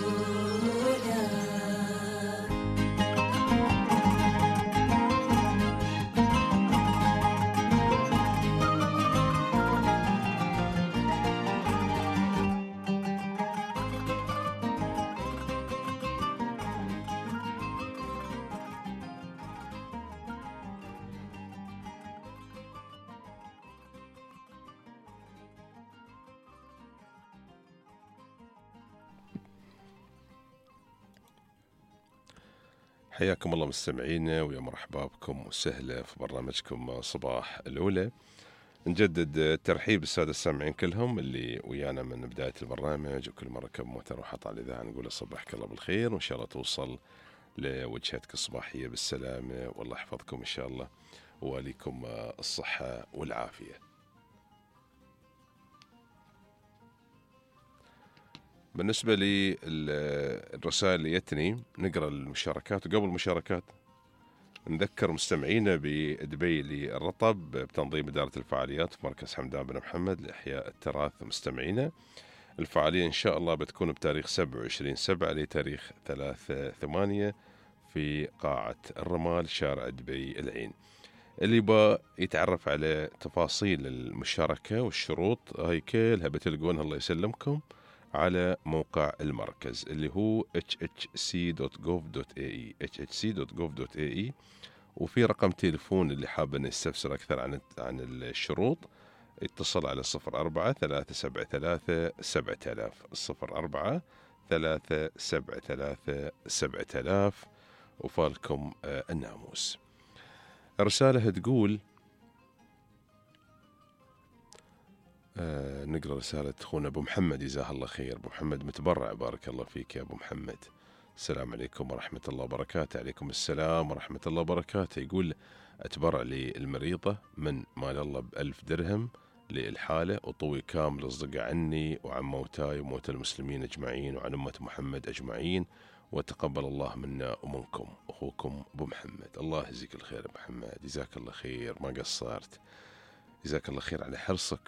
Speaker 3: حياكم الله مستمعينا ويا مرحبا بكم وسهلا في برنامجكم صباح الأولى. نجدد الترحيب بالسادة السامعين كلهم اللي ويانا من بداية البرنامج، وكل مرة كم موتر وحط على الإذاعة نقول صباحك الله بالخير، وإن شاء الله توصل لوجهتك الصباحية بالسلامة، والله يحفظكم إن شاء الله وواليكم الصحة والعافية. بالنسبة لي الرسائل اللي يتني نقرأ المشاركات، وقبل المشاركات نذكر مستمعينا بدبي للرطب بتنظيم إدارة الفعاليات في مركز حمدان بن محمد لإحياء التراث. مستمعينا الفعالية إن شاء الله بتكون بتاريخ سبعة وعشرين سبعة لتاريخ ثلاثة ثمانية في قاعة الرمال شارع دبي العين. اللي با يتعرف على تفاصيل المشاركة والشروط هاي كلها بتلقونها الله يسلمكم على موقع المركز اللي هو إتش إتش سي دوت جوف دوت إيه إي إتش إتش سي دوت جوف دوت إيه إي. وفي رقم تليفون اللي حاب أن يستفسر أكثر عن عن الشروط اتصل على صفر أربعة ثلاثة سبعة ثلاثة سبعة آلاف صفر أربعة ثلاثة سبعة ثلاثة سبعة آلاف وفالكم الناموس. رسالة تقول آه نقرأ رسالة أخونا أبو محمد جزاه الله خير. أبو محمد متبرع، بارك الله فيك يا أبو محمد. السلام عليكم ورحمة الله وبركاته. عليكم السلام ورحمة الله وبركاته. يقول أتبرع للمريضة من مال الله بألف درهم للحالة وطوي كامل الصدق عني وعن موتاي وموتى المسلمين أجمعين وعن أمة محمد أجمعين، وتقبل الله منا ومنكم. أخوكم أبو محمد. الله يجزيك الخير أبو محمد، جزاك الله خير، ما قصرت. جزاك الله خير على حرصك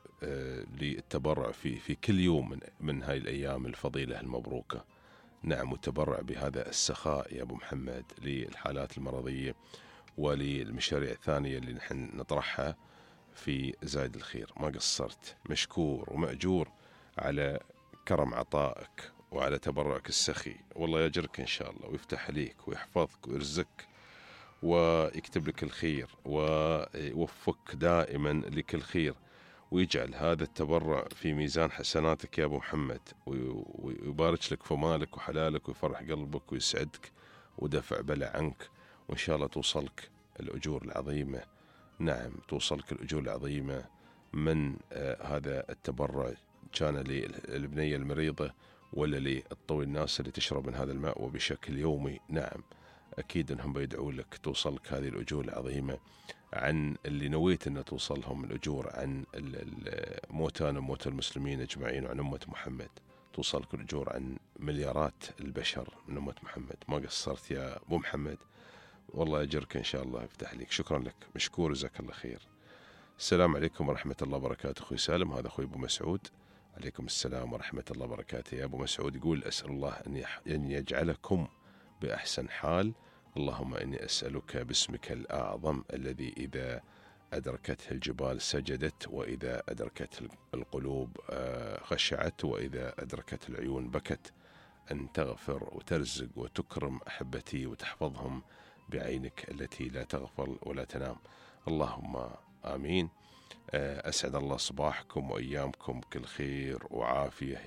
Speaker 3: للتبرع في في كل يوم من من هاي الأيام الفضيلة المبروكة. نعم، والتبرع بهذا السخاء يا أبو محمد للحالات المرضية وللمشاريع الثانية اللي نحن نطرحها في زايد الخير. ما قصرت، مشكور ومأجور على كرم عطائك وعلى تبرعك السخي، والله يجرك إن شاء الله ويفتح عليك ويحفظك ويرزقك ويكتب لك الخير ويوفقك دائما لكل خير، ويجعل هذا التبرع في ميزان حسناتك يا أبو محمد، ويبارك لك في مالك وحلالك ويفرح قلبك ويسعدك ودفع بلا عنك، وإن شاء الله توصلك الأجور العظيمة. نعم، توصلك الأجور العظيمة من آه هذا التبرع، كان للبنية المريضة ولا للطوي الناس اللي تشرب من هذا الماء وبشكل يومي. نعم، أكيد أنهم بيدعوا لك توصلك هذه الأجور العظيمة عن اللي نويت أن توصلهم الأجور عن موتانا وموتى المسلمين أجمعين وعن أمة محمد. توصلك الأجور عن مليارات البشر من أمة محمد. ما قصرت يا أبو محمد، والله أجرك إن شاء الله يفتح لك. شكرا لك، مشكور، جزاك الله خير. السلام عليكم ورحمة الله وبركاته. أخوي سالم، هذا أخوي أبو مسعود. عليكم السلام ورحمة الله وبركاته. يا أبو مسعود يقول أسأل الله أن يجعلكم بأحسن حال. اللهم إني أسألك باسمك الأعظم الذي إذا أدركته الجبال سجدت، وإذا أدركت القلوب خشعت، وإذا أدركت العيون بكت، أن تغفر وترزق وتكرم أحبتي وتحفظهم بعينك التي لا تغفل ولا تنام. اللهم آمين. أسعد الله صباحكم وأيامكم بكل خير وعافية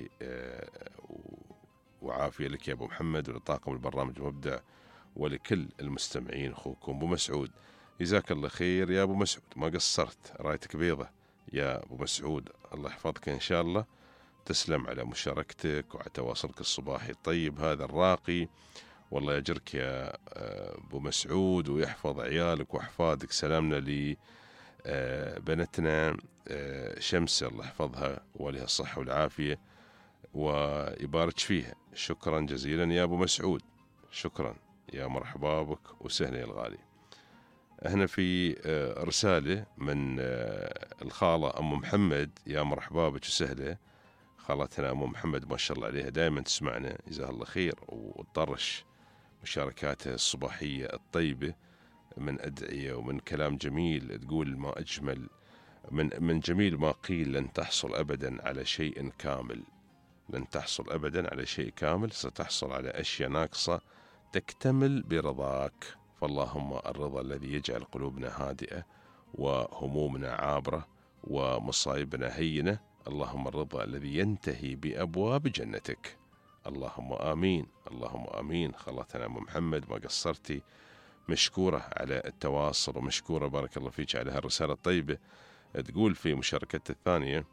Speaker 3: وعافية لك يا أبو محمد ولطاقم البرنامج مبدع ولكل المستمعين. أخوكم أبو مسعود. جزاك الله خير يا أبو مسعود، ما قصرت، رايتك بيضة يا أبو مسعود. الله يحفظك إن شاء الله. تسلم على مشاركتك وعلى تواصلك الصباحي الطيب هذا الراقي. والله يجرك يا أبو مسعود ويحفظ عيالك وأحفادك. سلامنا بنتنا شمس الله يحفظها ولها الصحة والعافية ويبارك فيها. شكرا جزيلا يا أبو مسعود، شكرا يا مرحبا بك وسهلا يا الغالي. هنا في رسالة من الخالة أم محمد، يا مرحبا بك وسهلا خالتنا أم محمد، ما شاء الله عليها دائما تسمعنا، جزاها الله خير وتطرش مشاركاتها الصباحية الطيبة من أدعية ومن كلام جميل. تقول ما أجمل من من جميل ما قيل لن تحصل أبدا على شيء كامل، لن تحصل أبدا على شيء كامل، ستحصل على أشياء ناقصة تكتمل برضاك. فاللهم الرضا الذي يجعل قلوبنا هادئة وهمومنا عابرة ومصايبنا هينة، اللهم الرضا الذي ينتهي بأبواب جنتك، اللهم آمين اللهم آمين. خلتنا أم محمد ما قصرتي، مشكورة على التواصل ومشكورة بارك الله فيك على هالرسالة الطيبة. تقول في مشاركتها الثانية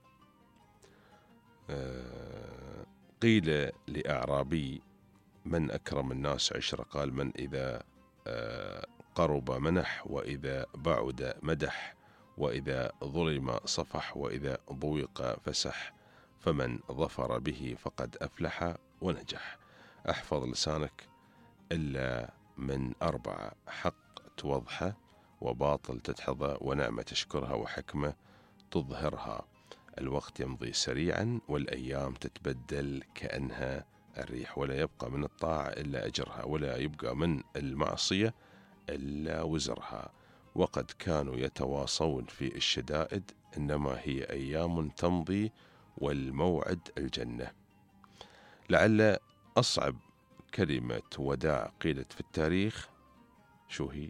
Speaker 3: قيل لأعرابي من أكرم الناس عشرة؟ قال من إذا قرب منح، وإذا بعد مدح، وإذا ظلم صفح، وإذا ضويق فسح، فمن ظفر به فقد أفلح ونجح. احفظ لسانك إلا من أربعة: حق توضحه، وباطل تدحضه، ونعمة تشكرها، وحكمة تظهرها. الوقت يمضي سريعا والأيام تتبدل كأنها الريح، ولا يبقى من الطاعة إلا أجرها، ولا يبقى من المعصية إلا وزرها. وقد كانوا يتواصون في الشدائد، إنما هي أيام تمضي والموعد الجنة. لعل أصعب كلمة وداع قيلت في التاريخ شو هي؟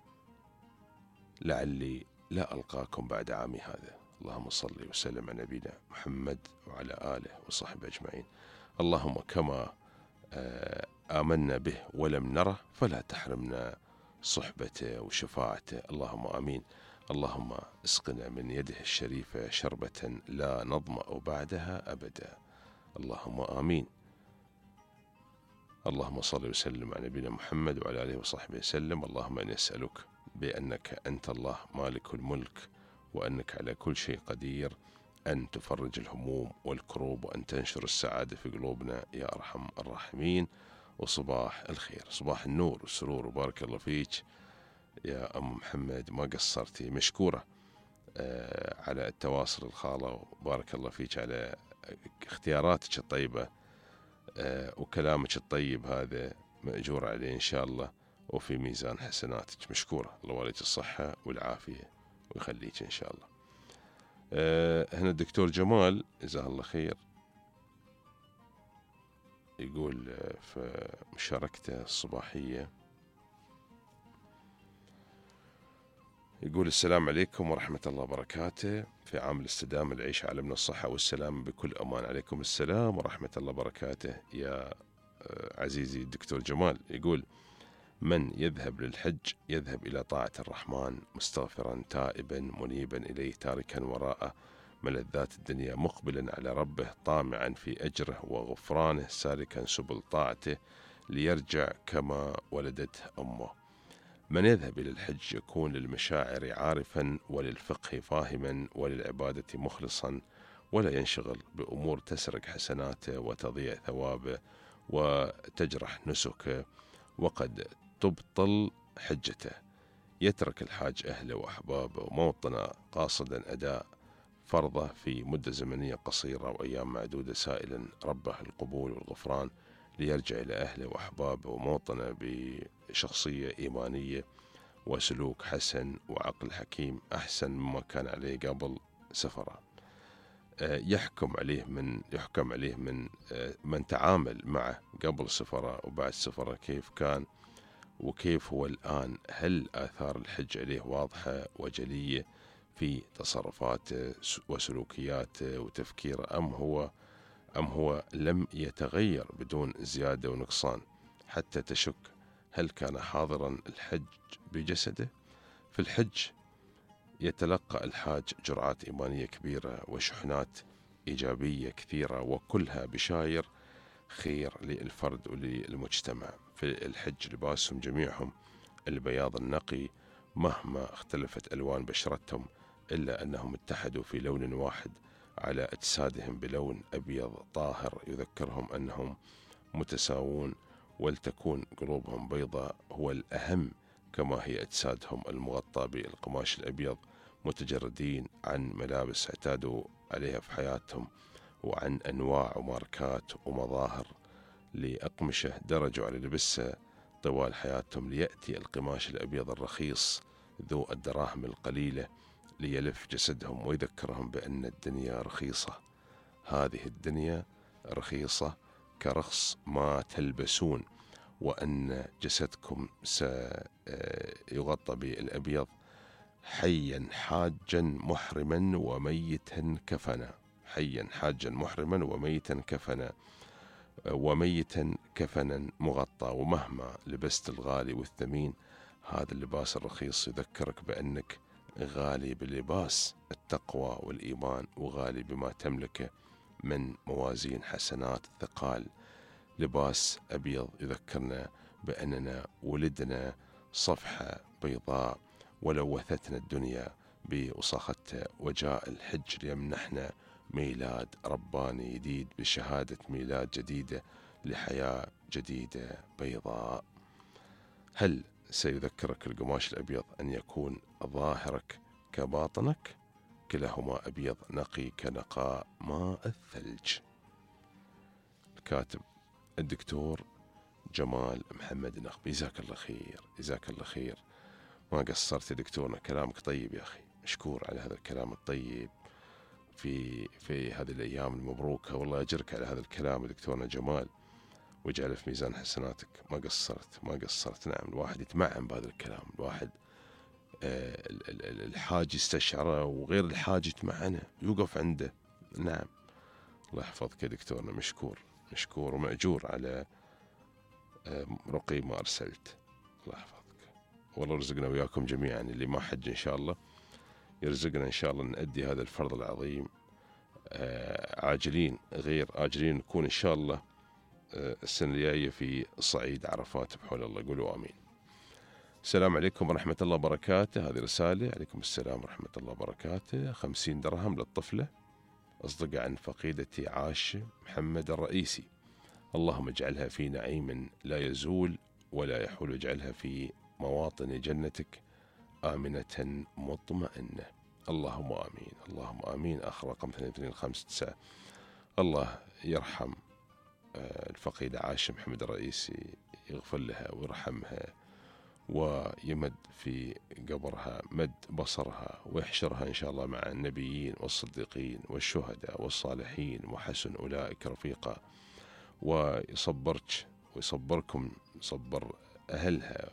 Speaker 3: لعلي لا ألقاكم بعد عامي هذا. اللهم صل وسلم على نبينا محمد وعلى آله وصحبه أجمعين. اللهم كما آمنا به ولم نره فلا تحرمنا صحبته وشفاعته، اللهم آمين. اللهم اسقنا من يده الشريفة شربة لا نظمأ بعدها أبدا، اللهم آمين. اللهم صل وسلم على نبينا محمد وعلى آله وصحبه وسلم. اللهم إني أسألك بأنك أنت الله مالك الملك، وأنك على كل شيء قدير، أن تفرج الهموم والكروب، وأن تنشر السعادة في قلوبنا يا أرحم الراحمين. وصباح الخير، صباح النور والسرور، وبارك الله فيك يا أم محمد، ما قصرتي، مشكورة آه على التواصل الخالة، وبارك الله فيك على اختياراتك الطيبة آه وكلامك الطيب، هذا مأجور عليه إن شاء الله وفي ميزان حسناتك، مشكورة. الله يوليك الصحة والعافية ويخليك إن شاء الله. أه هنا الدكتور جمال جزاه الله خير يقول في مشاركته الصباحية، يقول السلام عليكم ورحمة الله وبركاته، في عام الاستدامة العيش عالمنا الصحة والسلام بكل أمان. عليكم السلام ورحمة الله وبركاته يا عزيزي الدكتور جمال. يقول من يذهب للحج يذهب إلى طاعة الرحمن، مستغفرا تائبا منيبا إليه، تاركا وراءه ملذات الدنيا، مقبلا على ربه، طامعا في أجره وغفرانه، سالكا سبل طاعته ليرجع كما ولدته أمه. من يذهب إلى الحج يكون للمشاعر عارفا، وللفقه فاهما، وللعبادة مخلصا، ولا ينشغل بأمور تسرق حسناته وتضيع ثوابه وتجرح نسكه وقد تبطل حجته. يترك الحاج أهله وأحبابه وموطنه قاصدا أداء فرضه في مدة زمنية قصيرة وأيام معدودة، سائلا ربه القبول والغفران، ليرجع إلى أهله وأحبابه وموطنه بشخصية إيمانية وسلوك حسن وعقل حكيم أحسن مما كان عليه قبل سفره. يحكم عليه من يحكم عليه من من تعامل معه قبل سفره وبعد سفره كيف كان وكيف هو الآن. هل آثار الحج عليه واضحة وجلية في تصرفاته وسلوكياته وتفكيره، أم هو أم هو لم يتغير بدون زيادة ونقصان حتى تشك هل كان حاضرا الحج بجسده؟ في الحج يتلقى الحاج جرعات إيمانية كبيرة وشحنات إيجابية كثيرة، وكلها بشاير خير للفرد وللمجتمع. في الحج لباسهم جميعهم البياض النقي مهما اختلفت ألوان بشرتهم إلا أنهم اتحدوا في لون واحد على أجسادهم بلون أبيض طاهر يذكرهم أنهم متساوون، ولتكون قلوبهم بيضاء هو الأهم، كما هي أجسادهم المغطى بالقماش الأبيض، متجردين عن ملابس اعتادوا عليها في حياتهم، وعن أنواع وماركات ومظاهر لأقمشة درجوا على لبسها طوال حياتهم، ليأتي القماش الأبيض الرخيص ذو الدراهم القليلة ليلف جسدهم ويذكرهم بأن الدنيا رخيصة. هذه الدنيا رخيصة كرخص ما تلبسون، وأن جسدكم سيغطى بالأبيض حيا حاجا محرما وميتا كفنا، حيا حاجا محرما وميتا كفنا، وميتا كفنا مغطى. ومهما لبست الغالي والثمين، هذا اللباس الرخيص يذكرك بأنك غالي بلباس التقوى والإيمان، وغالي بما تملكه من موازين حسنات ثقال. لباس أبيض يذكرنا بأننا ولدنا صفحة بيضاء، ولوثتنا الدنيا بوساختها، وجاء الحج ليمنحنا ميلاد رباني جديد بشهادة ميلاد جديدة لحياة جديدة بيضاء. هل سيذكرك القماش الأبيض أن يكون ظاهرك كباطنك؟ كلاهما أبيض نقي كنقاء ماء الثلج. الكاتب الدكتور جمال محمد النخبي. جزاك الله خير، جزاك الله خير، ما قصرت يا دكتورنا، كلامك طيب يا أخي، مشكور على هذا الكلام الطيب في في هذه الأيام المبروكة، والله أجرك على هذا الكلام يا دكتورنا جمال، واجعله في ميزان حسناتك. ما قصرت ما قصرت نعم، الواحد يتمعن بهذا الكلام، الواحد آه الحاج يستشعره وغير الحاج يتمعنه، يوقف عنده. نعم، الله يحفظك يا دكتورنا، مشكور مشكور ومأجور على آه رقي ما أرسلت. الله يحفظك، والله يرزقنا وياكم جميعا، اللي ما حج إن شاء الله يرزقنا إن شاء الله نأدي هذا الفرض العظيم آه عاجلين غير آجلين، نكون إن شاء الله آه السنة الجاية في صعيد عرفات بحول الله. قولوا آمين. السلام عليكم ورحمة الله وبركاته. هذه رسالة. عليكم السلام ورحمة الله وبركاته. خمسين درهم للطفلة أصدق عن فقيدتي عاشة محمد الرئيسي. اللهم اجعلها في نعيم لا يزول ولا يحول، اجعلها في مواطن جنتك آمنة مطمئنة. اللهم آمين، اللهم آمين. آخر رقم اثنين اثنين خمسة تسعة. الله يرحم الفقيدة عاشة محمد الرئيسي، يغفر لها ويرحمها ويمد في قبرها مد بصرها، ويحشرها إن شاء الله مع النبيين والصديقين والشهداء والصالحين وحسن أولئك رفيقا، ويصبرك ويصبركم، يصبر أهلها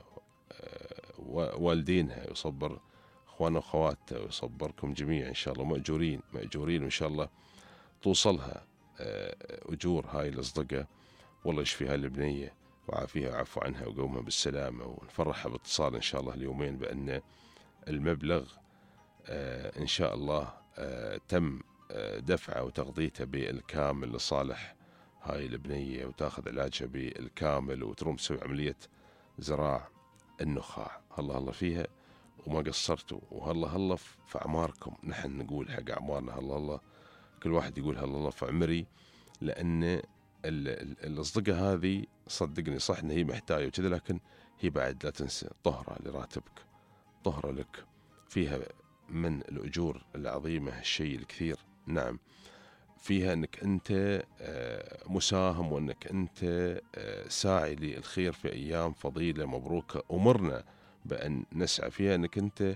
Speaker 3: ووالدينها، يصبر أخوان وأخواتها، ويصبركم جميعا إن شاء الله، مأجورين مأجورين، وإن شاء الله توصلها أجور هاي الأصدقاء، والله يشفيها البنية وعافيها وعفو عنها وقومها بالسلامة، ونفرحها باتصال إن شاء الله اليومين بأن المبلغ إن شاء الله تم دفعه وتغطيته بالكامل لصالح هاي البنية، وتاخذ علاجها بالكامل، وتروم تسوي عملية زراع النخاع. الله الله فيها وما قصرتوا، وهلا هلا في أعماركم. نحن نقول حق أعمارنا هلا هلا، كل واحد يقول هلا الله في عمري، لأن الأصدقاء هذه صدقني صح إن هي محتاجة وكذا، لكن هي بعد لا تنسى طهرة لراتبك، طهرة لك، فيها من الأجور العظيمة الشيء الكثير. نعم، فيها أنك أنت مساهم، وأنك أنت ساعي للخير في أيام فضيلة مبروكة أمرنا بأن نسعى فيها، أنك أنت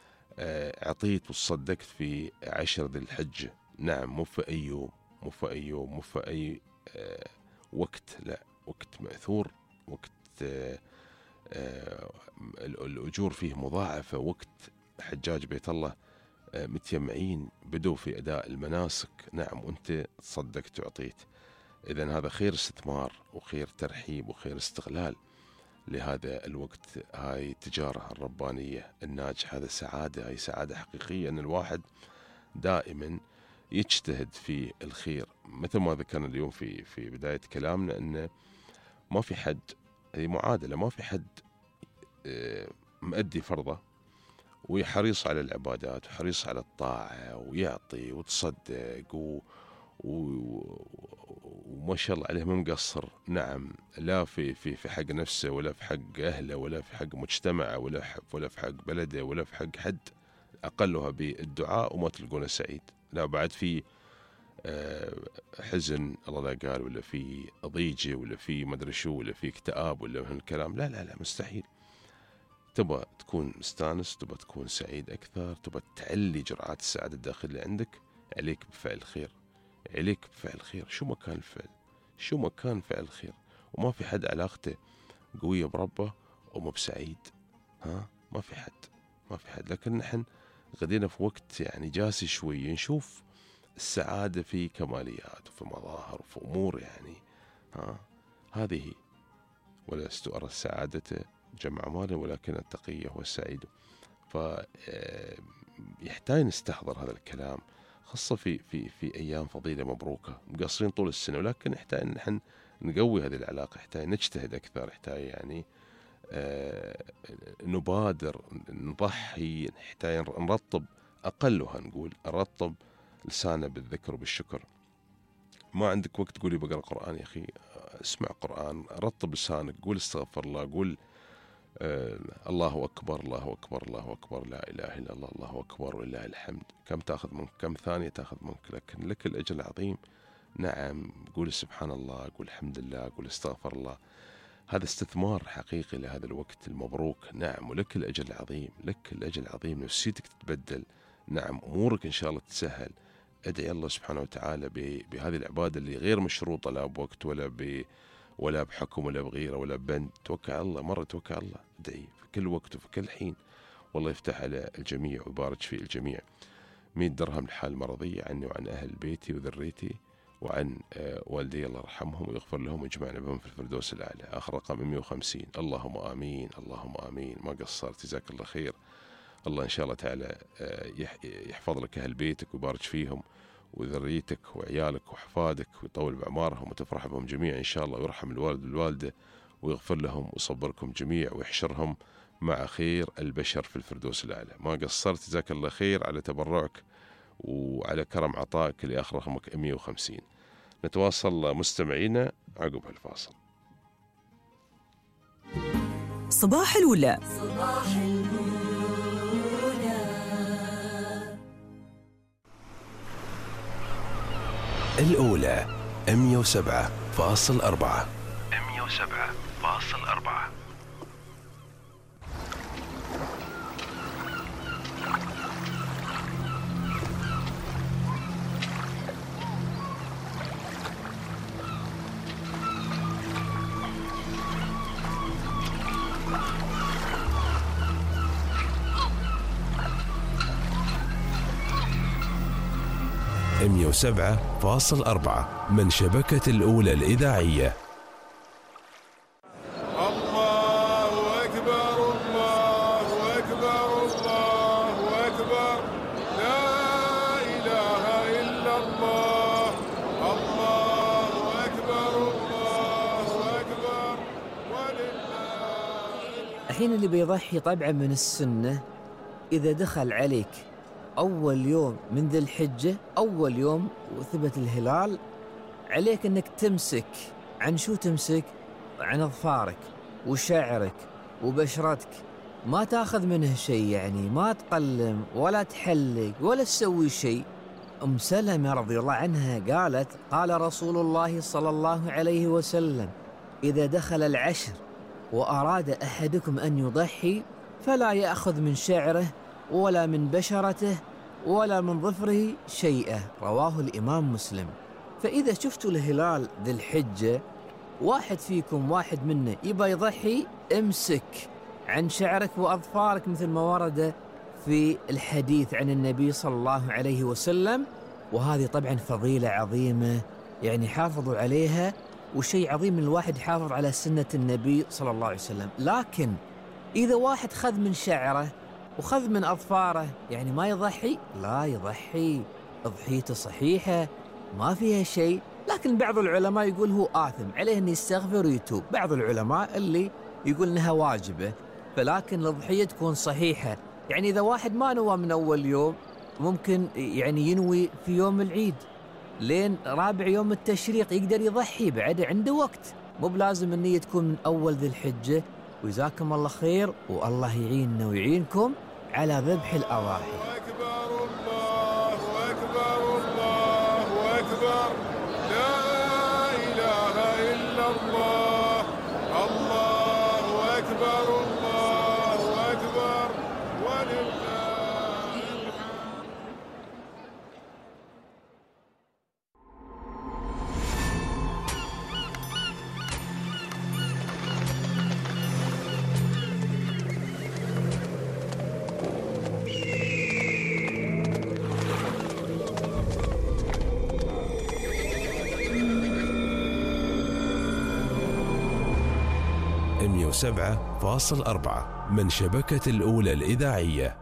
Speaker 3: عطيت وصدقت في عشر ذي الحجة. نعم، مو في أي يوم، مو في أي يوم، مو في أي آه وقت، لا، وقت مأثور، وقت آه آه الأجور فيه مضاعفة، وقت حجاج بيت الله آه متيمعين بدوا في أداء المناسك. نعم، وأنت تصدقت وعطيت. إذن هذا خير استثمار وخير ترحيب وخير استغلال لهذا الوقت. هاي التجارة الربانية الناجحة، هذا سعادة، هاي سعادة حقيقية، أن الواحد دائما يجتهد في الخير. مثل ما ذكرنا اليوم في في بداية كلامنا، أن ما في حد، هي معادلة، ما في حد مؤدي فرضه وحريص على العبادات وحريص على الطاعة ويعطي وتصدق و... و... وما شاء الله عليه ما مقصر. نعم، لا في في في حق نفسه ولا في حق أهله ولا في حق مجتمعه ولا في ولا في حق بلده ولا في حق حد. أقلها بالدعاء وما تلقونه سعيد. لا بعد في حزن الله لا قال، ولا في ضيجة، ولا في مدري شو، ولا في اكتئاب، ولا من الكلام. لا لا لا مستحيل. تبى تكون مستانس، تبى تكون سعيد أكثر، تبى تعلي جرعات السعادة الداخلية عندك، عليك بفعل خير. عليك بفعل خير. شو ما كان الفعل، شو ما كان فعل خير. وما في حد علاقته قوية بربه وما بسعيد. ها ما في حد، ما في حد. لكن نحن غدينا في وقت يعني جاسي شوي، نشوف السعادة في كماليات وفي مظاهر وفي أمور يعني. ها هذه ولست أرى السعادة جمع مال ولكن التقي هو السعيد. فيحتاج نستحضر هذا الكلام، خاصة في في في أيام فضيلة مبروكة. مقصرين طول السنة، ولكن نحتاج نحن نقوي هذه العلاقة، نحتاج نجتهد أكثر، نحتاج يعني آه نبادر، نضحي، نحتاج نرطب. أقلها نقول نرطب لسانه بالذكر وبالشكر. ما عندك وقت تقولي بقرأ قرآن، يا أخي اسمع قرآن، رطب لسانك، قول استغفر الله، قول آه الله أكبر الله أكبر الله أكبر، لا إله إلا الله الله أكبر ولله الحمد. كم تأخذ منك؟ كم ثانية تأخذ منك؟ لكن لك الأجر العظيم. نعم، قول سبحان الله، قول الحمد لله، قول استغفر الله. هذا استثمار حقيقي لهذا الوقت المبروك. نعم، ولك الأجر العظيم، لك الأجر العظيم. نفسيتك تتبدل. نعم، أمورك إن شاء الله تتسهل. أدعي الله سبحانه وتعالى بهذه العبادة اللي غير مشروطة، لا بوقت ولا ب ولا بحكم ولا بغيرة ولا ببند. توكل على الله، مرة توكل على الله، ادعي في كل وقت وفي كل حين، والله يفتح على الجميع ويبارك في الجميع. مئة درهم لحال المرضية عني وعن أهل بيتي وذريتي وعن والدي الله يرحمهم ويغفر لهم ويجمعنا بهم في الفردوس الأعلى. آخر رقم مئة وخمسين. اللهم آمين اللهم آمين. ما قصرت، جزاك الله خير. الله إن شاء الله تعالى يحفظ لك أهل بيتك ويبارك فيهم وذريتك وعيالك وأحفادك ويطول بعمارهم وتفرح بهم جميعا إن شاء الله، ويرحم الوالد والوالدة ويغفر لهم ويصبركم جميع ويحشرهم مع خير البشر في الفردوس الأعلى. ما قصرت، جزاك الله خير على تبرعك وعلى كرم عطائك لآخر رقمك مئة وخمسين. نتواصل مستمعينا عقب هالفاصل.
Speaker 1: صباح الأولى.
Speaker 2: صباح الأولى.
Speaker 11: الأولى مئة وسبعة فاصل أربعة. مئة وسبعة فاصل أربعة. مئة وسبعة فاصل أربعة من شبكة الأولى الإذاعية.
Speaker 12: الله أكبر الله أكبر الله أكبر، لا إله إلا الله. الله أكبر الله أكبر ولله.
Speaker 13: الحين اللي بيضحي طبعا من السنة، إذا دخل عليك أول يوم من ذي الحجة، أول يوم وثبت الهلال، عليك أنك تمسك. عن شو تمسك؟ عن أظفارك وشعرك وبشرتك، ما تاخذ منه شيء، يعني ما تقلم ولا تحلق ولا تسوي شيء. أم سلمة رضي الله عنها قالت: قال رسول الله صلى الله عليه وسلم: إذا دخل العشر وأراد أحدكم أن يضحي فلا يأخذ من شعره ولا من بشرته ولا من ظفره شيئا. رواه الإمام مسلم. فإذا شفتوا الهلال ذي الحجة، واحد فيكم واحد منا يبى يضحي، امسك عن شعرك وأظفارك مثل ما ورد في الحديث عن النبي صلى الله عليه وسلم. وهذه طبعا فضيلة عظيمة، يعني حافظوا عليها، وشيء عظيم من الواحد يحافظ على سنة النبي صلى الله عليه وسلم. لكن إذا واحد خذ من شعره وخذ من أظفاره، يعني ما يضحي، لا يضحي، أضحيته صحيحة ما فيها شيء. لكن بعض العلماء يقول هو آثم، عليه أن يستغفر ويتوب. بعض العلماء اللي يقول أنها واجبة، فلكن الأضحية تكون صحيحة يعني إذا واحد ما نوى من أول يوم ممكن يعني ينوي في يوم العيد لين رابع يوم التشريق، يقدر يضحي بعد عنده وقت، مو بلازم النية تكون من أول ذي الحجة. وجزاكم الله خير، والله يعيننا ويعينكم على ذبح الأضاحي.
Speaker 12: الله أكبر الله أكبر الله أكبر، لا إله إلا الله، الله أكبر الله أكبر ولله.
Speaker 11: مئة وسبعة فاصل أربعة من شبكة الأولى الإذاعية.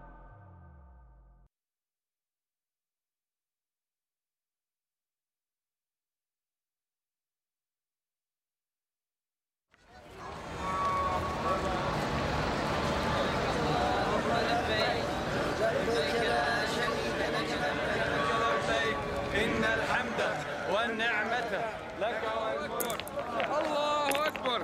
Speaker 6: إن الحمد والنعمة لك والملك. الله أكبر.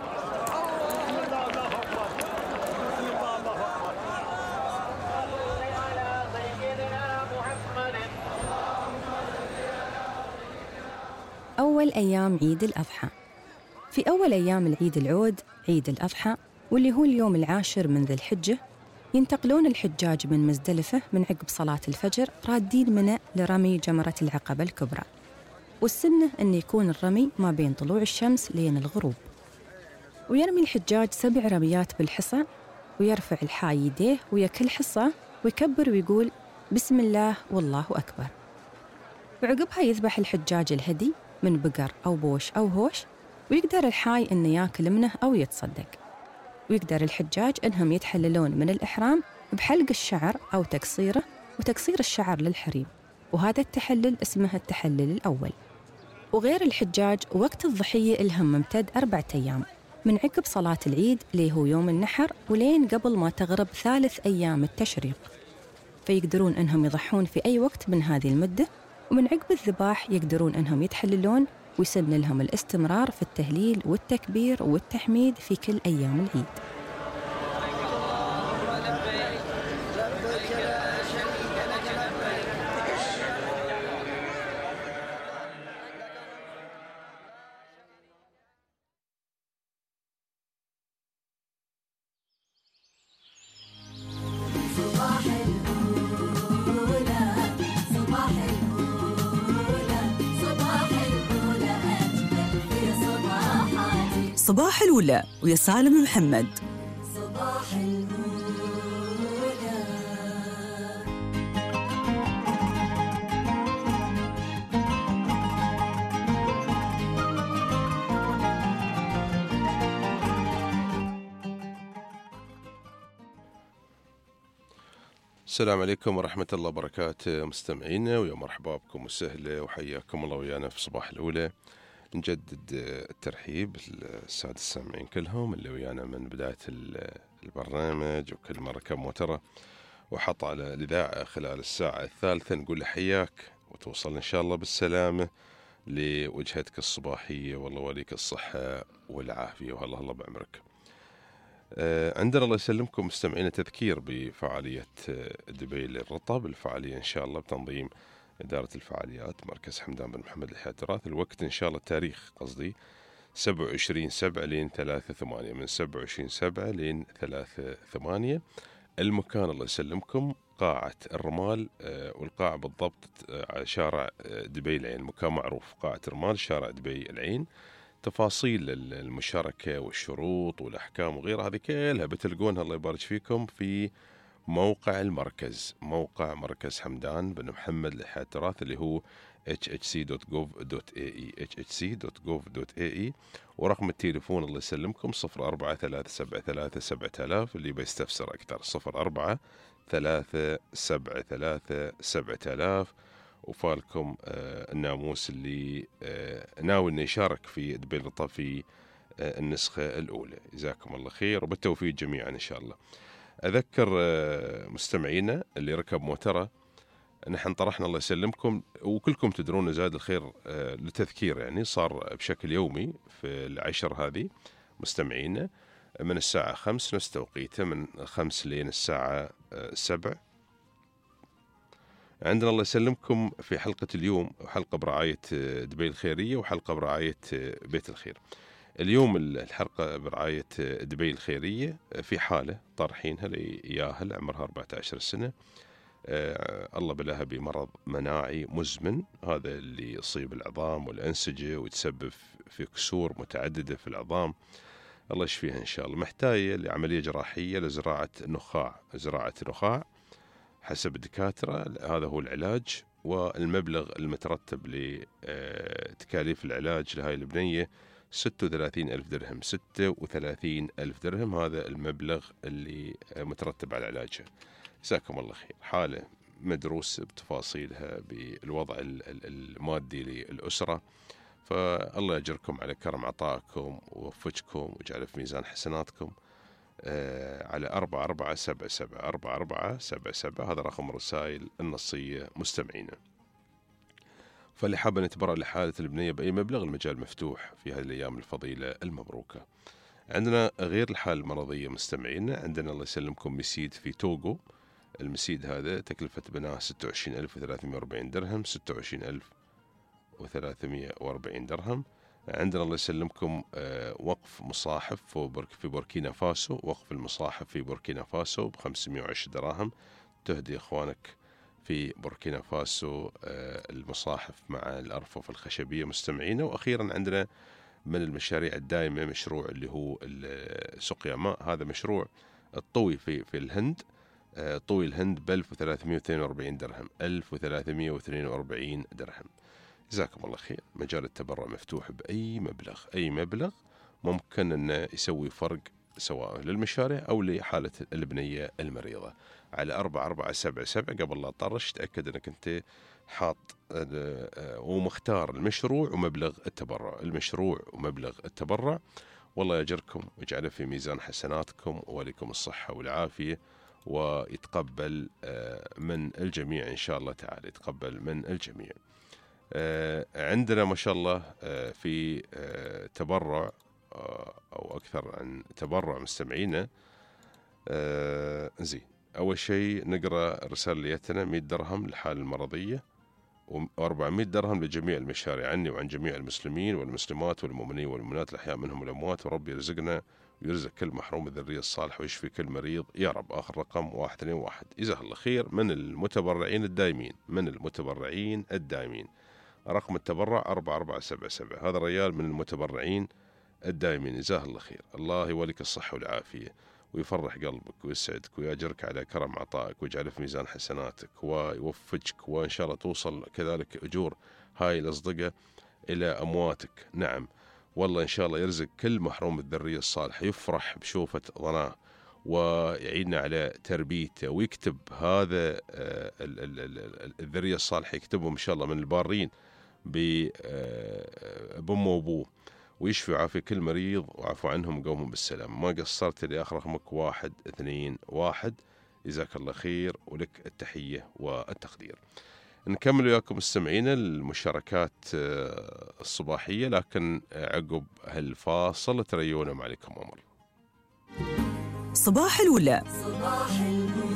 Speaker 7: أول أيام عيد الأضحى. في أول أيام العيد العود عيد الأضحى، واللي هو اليوم العاشر من ذي الحجة، ينتقلون الحجاج من مزدلفة من عقب صلاة الفجر رادين منى لرمي جمرة العقبة الكبرى. والسنة أن يكون الرمي ما بين طلوع الشمس لين الغروب. ويرمي الحجاج سبع رميات بالحصى، ويرفع الحاي يديه ويا كل حصى ويكبر ويقول بسم الله والله أكبر. وعقبها يذبح الحجاج الهدي من بقر أو بوش أو هوش، ويقدر الحاي أنه ياكل منه أو يتصدق. ويقدر الحجاج أنهم يتحللون من الإحرام بحلق الشعر أو تقصيره، وتقصير الشعر للحريم، وهذا التحلل اسمه التحلل الأول. وغير الحجاج وقت الضحية إلهم ممتد أربعة أيام من عقب صلاة العيد اللي هو يوم النحر ولين قبل ما تغرب ثالث أيام التشريق، فيقدرون أنهم يضحون في أي وقت من هذه المدة. ومن عقب الذباح يقدرون أنهم يتحللون، ويسن لهم الاستمرار في التهليل والتكبير والتحميد في كل أيام العيد.
Speaker 1: صباح الأولى ويا سالم محمد.
Speaker 2: صباح الأولى.
Speaker 3: السلام عليكم ورحمة الله وبركاته مستمعينا، ويا مرحبا بكم وسهلا وحياكم الله ويانا في صباح الأولى. نجدد الترحيب للسادة السامعين كلهم اللي ويانا من بداية البرنامج، وكل مرة كم وترى وحط على الإذاعة خلال الساعة الثالثة. نقول له حياك وتوصل إن شاء الله بالسلامة لوجهتك الصباحية، والله وليك الصحة والعافية وهلا الله بعمرك. عندنا الله يسلمكم مستمعين تذكير بفعالية دبي للرطب. الفعالية إن شاء الله بتنظيم إدارة الفعاليات مركز حمدان بن محمد لإحياء التراث. الوقت إن شاء الله التاريخ قصدي سبعة وعشرين سبعة لين ثلاثة ثمانية، من سبعة وعشرين سبعة لين ثلاثة ثمانية. المكان الله يسلمكم قاعة الرمال، والقاعة بالضبط على شارع دبي العين، مكان معروف قاعة الرمال شارع دبي العين. تفاصيل المشاركة والشروط والأحكام وغيرها هذه كلها بتلقونها الله يبارك فيكم في موقع المركز، موقع مركز حمدان بن محمد لإحياء التراث اللي هو إتش إتش سي دوت جوف دوت إيه إي إتش إتش سي دوت جوف دوت إيه إي. ورقم التليفون الله يسلمكم صفر أربعة ثلاثة سبعة ثلاثة سبعة آلاف اللي بيستفسر أكثر، صفر أربعة ثلاثة سبعة ثلاثة سبعة آلاف. وفالكم آه الناموس اللي آه ناوي انه يشارك في دبي للرطب في آه النسخة الأولى. جزاكم الله خير وبالتوفيق جميعا إن شاء الله. أذكر مستمعينا اللي ركب موتره، نحن طرحنا الله يسلمكم وكلكم تدرون زاد الخير لتذكير، يعني صار بشكل يومي في العشر هذه مستمعينا من الساعة خمس نفس توقيته، من خمس لين الساعة سبع. عندنا الله يسلمكم في حلقة اليوم حلقة برعاية دبي الخيرية وحلقة برعاية بيت الخير. اليوم الحلقة برعاية دبي الخيرية في حالة طرحينها لياهل عمرها أربعة عشر سنة، آه الله بلاها بمرض مناعي مزمن، هذا اللي يصيب العظام والأنسجة ويتسبب في كسور متعددة في العظام. الله يشفيها إن شاء الله. محتاجة لعملية جراحية لزراعة نخاع، زراعة نخاع حسب الدكاترة، هذا هو العلاج. والمبلغ المترتب لتكاليف العلاج لهاي البنية ستة وثلاثين ألف درهم، ستة وثلاثين ألف درهم هذا المبلغ اللي مترتب على علاجها. جزاكم الله خير. حالة مدروسة بتفاصيلها بالوضع المادي للأسرة، فالله يجركم على كرم عطائكم ووفقكم وجعله في ميزان حسناتكم. آه على أربعة أربعة سبعة سبعة أربعة أربعة سبعة سبعة هذا رقم الرسائل النصية مستمعينا. فاللي حابة نتبرع لحالة البنية بأي مبلغ المجال مفتوح في هذه الأيام الفضيلة المبروكة. عندنا غير الحالة المرضية مستمعينا، عندنا الله يسلمكم مسيد في توغو. المسيد هذا تكلفة بناء ستة وعشرين ألف وثلاثمائة وأربعين درهم، ستة وعشرين ألف وثلاثمائة وأربعين درهم. عندنا الله يسلمكم وقف مصاحف في بوركينا فاسو، وقف المصاحف في بوركينا فاسو بخمسمائة وعشرة دراهم، تهدي إخوانك في بوركينا فاسو المصاحف مع الأرفف الخشبية مستمعينا. وأخيرا عندنا من المشاريع الدائمة مشروع اللي هو سقيا ماء، هذا مشروع الطوي في في الهند، طوي الهند ب ألف وثلاثمائة واثنين وأربعين درهم، ألف وثلاثمائة واثنين وأربعين درهم. جزاكم الله خير. مجال التبرع مفتوح بأي مبلغ، أي مبلغ ممكن أن يسوي فرق سواء للمشاريع أو لحالة البنية المريضة. على أربعة أربعة سبعة سبعة قبل لا تطرش تأكد أنك أنت حاط ومختار المشروع ومبلغ التبرع، المشروع ومبلغ التبرع. والله يجركم ويجعله في ميزان حسناتكم ولكم الصحة والعافية، ويتقبل من الجميع إن شاء الله تعالى، يتقبل من الجميع. عندنا ما شاء الله في تبرع أو أكثر عن تبرع مستمعينا. زين، أول شيء نقرأ رسالتنا مئة درهم للحالة المرضية وأربعمائة درهم لجميع المشاريع عني وعن جميع المسلمين والمسلمات والمؤمنين والمؤمنات الأحياء منهم والأموات، ورب يرزقنا ويرزق كل محروم الذرية الصالح ويشفي كل مريض يا رب. آخر رقم واحد اثنين واحد. جزاه الله خير. من المتبرعين الدائمين، من المتبرعين الدائمين رقم التبرع أربعة أربعة سبعة سبعة، هذا الرجال من المتبرعين الدائمين. جزاه الله خير. الله يوليك الصحة والعافية ويفرح قلبك ويسعدك ويأجرك على كرم عطائك ويجعله في ميزان حسناتك ويوفقك، وإن شاء الله توصل كذلك أجور هاي الأصدقاء إلى أمواتك. نعم والله إن شاء الله يرزق كل محروم الذرية الصالحة، يفرح بشوفة ضناه ويعيننا على تربيته، ويكتب هذا الذرية الصالحة يكتبهم إن شاء الله من البارين بأمه وأبوه، ويشفي ويعافي كل مريض وعفو عنهم وقومهم بالسلام. ما قصرت لي آخر رقمك واحد اثنين واحد. جزاك الله خير ولك التحية والتقدير. نكمل وياكم مستمعينا المشاركات الصباحية، لكن عقب هالفاصل تريونا ما عليكم أمر.
Speaker 1: صباح الولا.
Speaker 2: صباح الولا.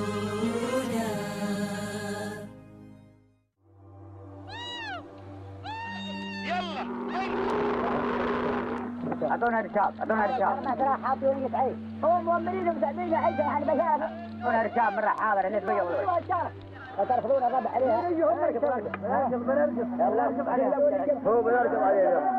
Speaker 4: يلا اعطونا ركاب، اعطونا ركاب. مثلا حاطين لك عيش، هو مؤمنين ومساعدين عيش يعني بشار. اعطونا ركاب من رحابه اللي تبيعوا. ترفضون الربع عليها. نرجف نرجف نرجف يلا نرجف عليها. هو بنرجف عليها.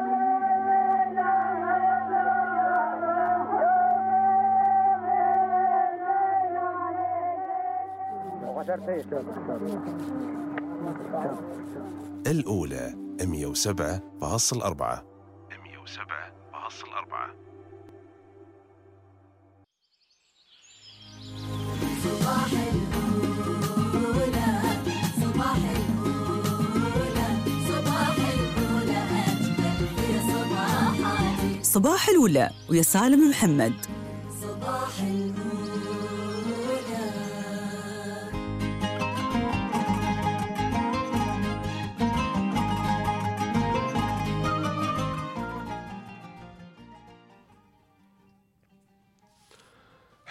Speaker 11: الأولى مئة وسبعة فاصل أربعة. مئة وسبعة فاصل أربعة.
Speaker 2: صباح الأولى، صباح الأولى، صباح الأولى أجمل في صباحاتي.
Speaker 1: صباح الولا ويا سالم محمد.
Speaker 2: صباح الأولى.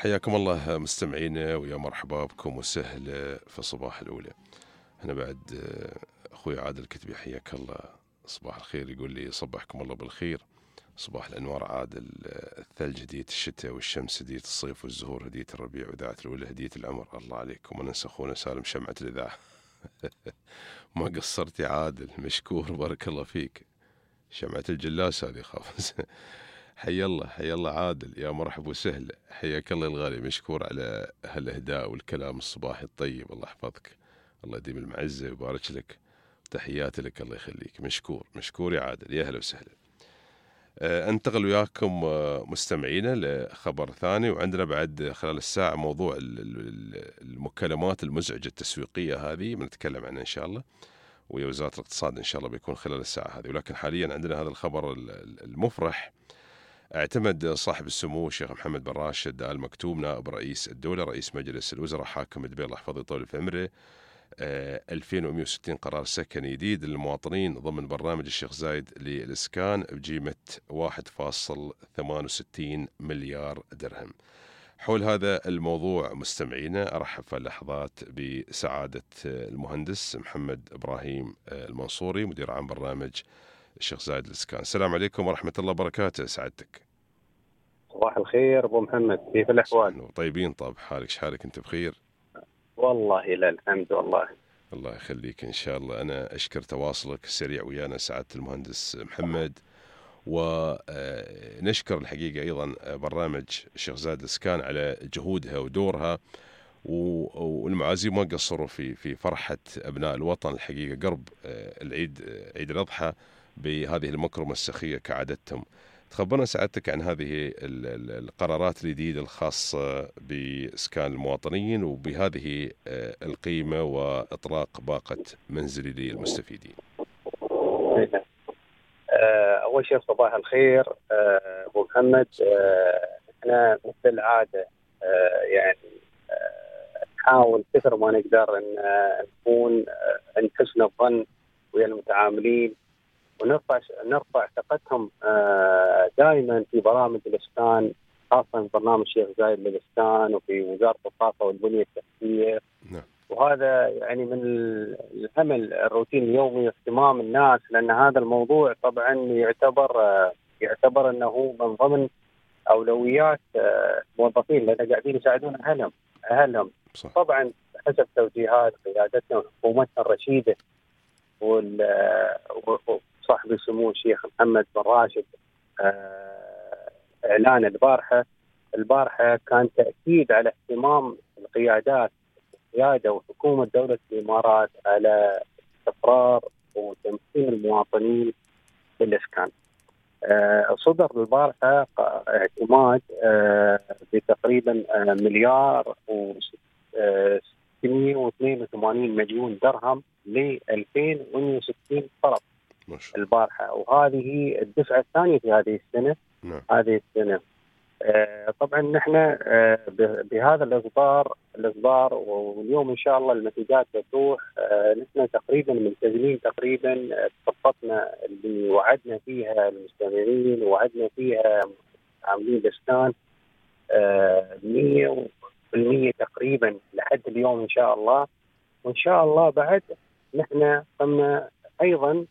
Speaker 3: حياكم الله مستمعينا، ويا مرحبا بكم وسهلا في صباح الأولى. أنا بعد أخوي عادل الكتبي حياك الله، صباح الخير، يقول لي صبحكم الله بالخير، صباح الأنوار عادل، الثلج هدية الشتاء والشمس هدية الصيف والزهور هدية الربيع وإذاعة الأولى هدية العمر. الله عليكم، وننسى أخونا سالم شمعة الإذاعة. ما قصرت يا عادل، مشكور، بارك الله فيك. شمعة الجلاس هذه خاف. حي الله حي الله عادل، يا مرحب وسهلا، حياك الله الغالي، مشكور على هالإهداء والكلام الصباحي الطيب، الله يحفظك، الله يديم المعزة ويبارك لك، تحياتي لك، الله يخليك، مشكور مشكور يا عادل، يا هلا وسهلا. أه انتقل وياكم مستمعينا لخبر ثاني، وعندنا بعد خلال الساعة موضوع المكالمات المزعجة التسويقية هذه بنتكلم عنها إن شاء الله، ويا وزارة الاقتصاد إن شاء الله بيكون خلال الساعة هذه. ولكن حاليا عندنا هذا الخبر المفرح. اعتمد صاحب السمو الشيخ محمد بن راشد آل مكتوم نائب رئيس الدولة رئيس مجلس الوزراء حاكم دبي الله يحفظه ويطول في عمره ألفين ومئة وستين قرار سكني جديد للمواطنين ضمن برنامج الشيخ زايد للإسكان بقيمة واحد فاصلة ثمانية وستين مليار درهم. حول هذا الموضوع مستمعينا أرحب في اللحظات بسعادة المهندس محمد إبراهيم المنصوري مدير عام برنامج الشيخ زايد للإسكان. السلام عليكم ورحمة الله وبركاته، سعادتك.
Speaker 14: صباح الخير أبو محمد، كيف الأحوال؟
Speaker 3: طيبين، طاب حالك، شحالك أنت بخير؟
Speaker 14: والله لا الحمد والله.
Speaker 3: الله يخليك إن شاء الله. أنا أشكر تواصلك السريع ويانا سعادة المهندس محمد، ونشكر الحقيقة أيضا برنامج الشيخ زايد للإسكان على جهودها ودورها، والمعازيم ما قصروا في في فرحة أبناء الوطن الحقيقة قرب العيد عيد الأضحى بهذه المكرمة السخية كعادتهم. تخبرنا سعادتك عن هذه القرارات الجديدة الخاصة بإسكان المواطنين وبهذه القيمة وإطلاق باقة منزلي للمستفيدين.
Speaker 14: أول شيء صباح الخير أبو محمد. احنا مثل العادة يعني نحاول كثر ما نقدر ان نكون عند حسن الظن ويا المتعاملين، ونرفع نرفع ثقتهم دائما في برامج الإسكان، خاصة برنامج الشيخ زايد للإسكان وفي وزارة الطاقة والبنية التحتية.
Speaker 3: نعم.
Speaker 14: وهذا يعني من العمل الروتين اليومي واهتمام الناس، لأن هذا الموضوع طبعا يعتبر يعتبر أنه من ضمن أولويات الموظفين، لأن قاعدين يساعدون أهلهم أهلهم
Speaker 3: صح.
Speaker 14: طبعا حسب توجيهات قيادتنا وحكومتنا الرشيدة وصاحب السمو الشيخ محمد بن راشد. إعلان البارحة البارحة كان تأكيد على اهتمام القيادات القيادة وحكومة دولة الإمارات على استقرار وتمكين المواطنين بالإسكان. صدر البارحة اعتماد بتقريبا مليار وستمئة واثنين وثمانين مليون درهم ل ألفين ومئة وستين طلب البارحة، وهذه الدفعة الثانية في هذه السنة.
Speaker 3: نعم.
Speaker 14: هذه السنة آه طبعا نحن آه بهذا الإصدار الإصدار واليوم إن شاء الله النتيجات تتوح. آه نحن تقريبا ملتزمين تقريبا بخطتنا اللي وعدنا فيها المستمعين ووعدنا فيها عاملين الإسكان آه مئة بالمئة تقريبا لحد اليوم إن شاء الله. وإن شاء الله بعد نحن قمنا أيضا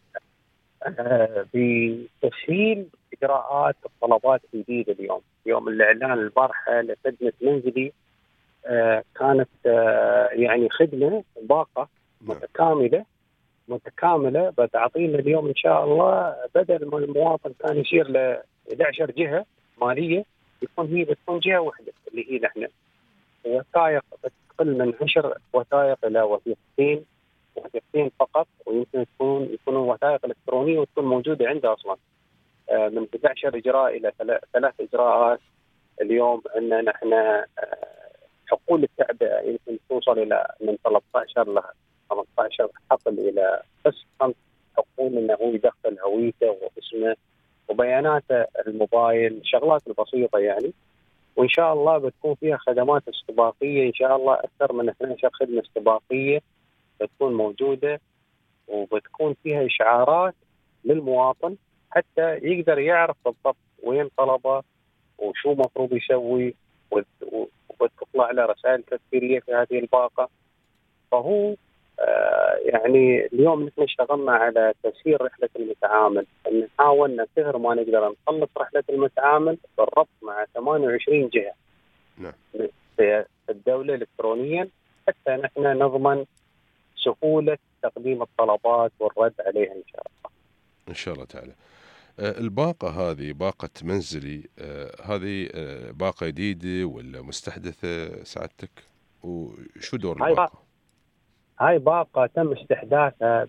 Speaker 14: آه بتسهيل إجراءات الطلبات الجديدة اليوم. يوم الإعلان البارحة لخدمة منزلي آه كانت آه يعني خدمة باقة متكاملة متكاملة بتعطينا اليوم إن شاء الله، بدل ما المواطن كان يصير ل إحدى عشرة جهة مالية، يكون هي بتكون جهة واحدة اللي هي نحن. وثائق بتقل من عشر وثائق إلى وثيقتين وثيقتين فقط، ويمكن تكون يكونوا وثائق إلكترونية وتكون موجودة عنده أصلا. من إحدى عشرة إجراء إلى ثلاث إجراءات اليوم. عندنا نحن حقول التعبئة يمكن توصل إلى من ثلاثة عشر ل خمسة عشر حقل إلى بس خمس حقول، إنه هو يدخل هويته واسمه وبياناته الموبايل، شغلات البسيطة يعني. وإن شاء الله بتكون فيها خدمات استباقية إن شاء الله أكثر من اثنتي عشرة خدمة استباقية بتكون موجودة، وبتكون فيها إشعارات للمواطن حتى يقدر يعرف بالضبط وين طلبه وشو مفروض يسوي وتطلع له رسائل تذكيريه في هذه الباقه. فهو آه يعني اليوم نحن اشتغلنا على تسيير رحله المتعامل، ان حاولنا كثر ما نقدر نخلص رحله المتعامل بالربط مع ثمانية وعشرين جهه
Speaker 3: نعم.
Speaker 14: في الدوله الكترونيا، حتى نحن نضمن سهوله تقديم الطلبات والرد عليها ان شاء الله.
Speaker 3: ان شاء الله تعالى. آه الباقه هذه باقه منزلي، آه هذه آه باقه جديده ولا مستحدثه سعادتك؟ وشو دور
Speaker 14: هاي
Speaker 3: الباقه؟
Speaker 14: هاي باقه تم استحداثها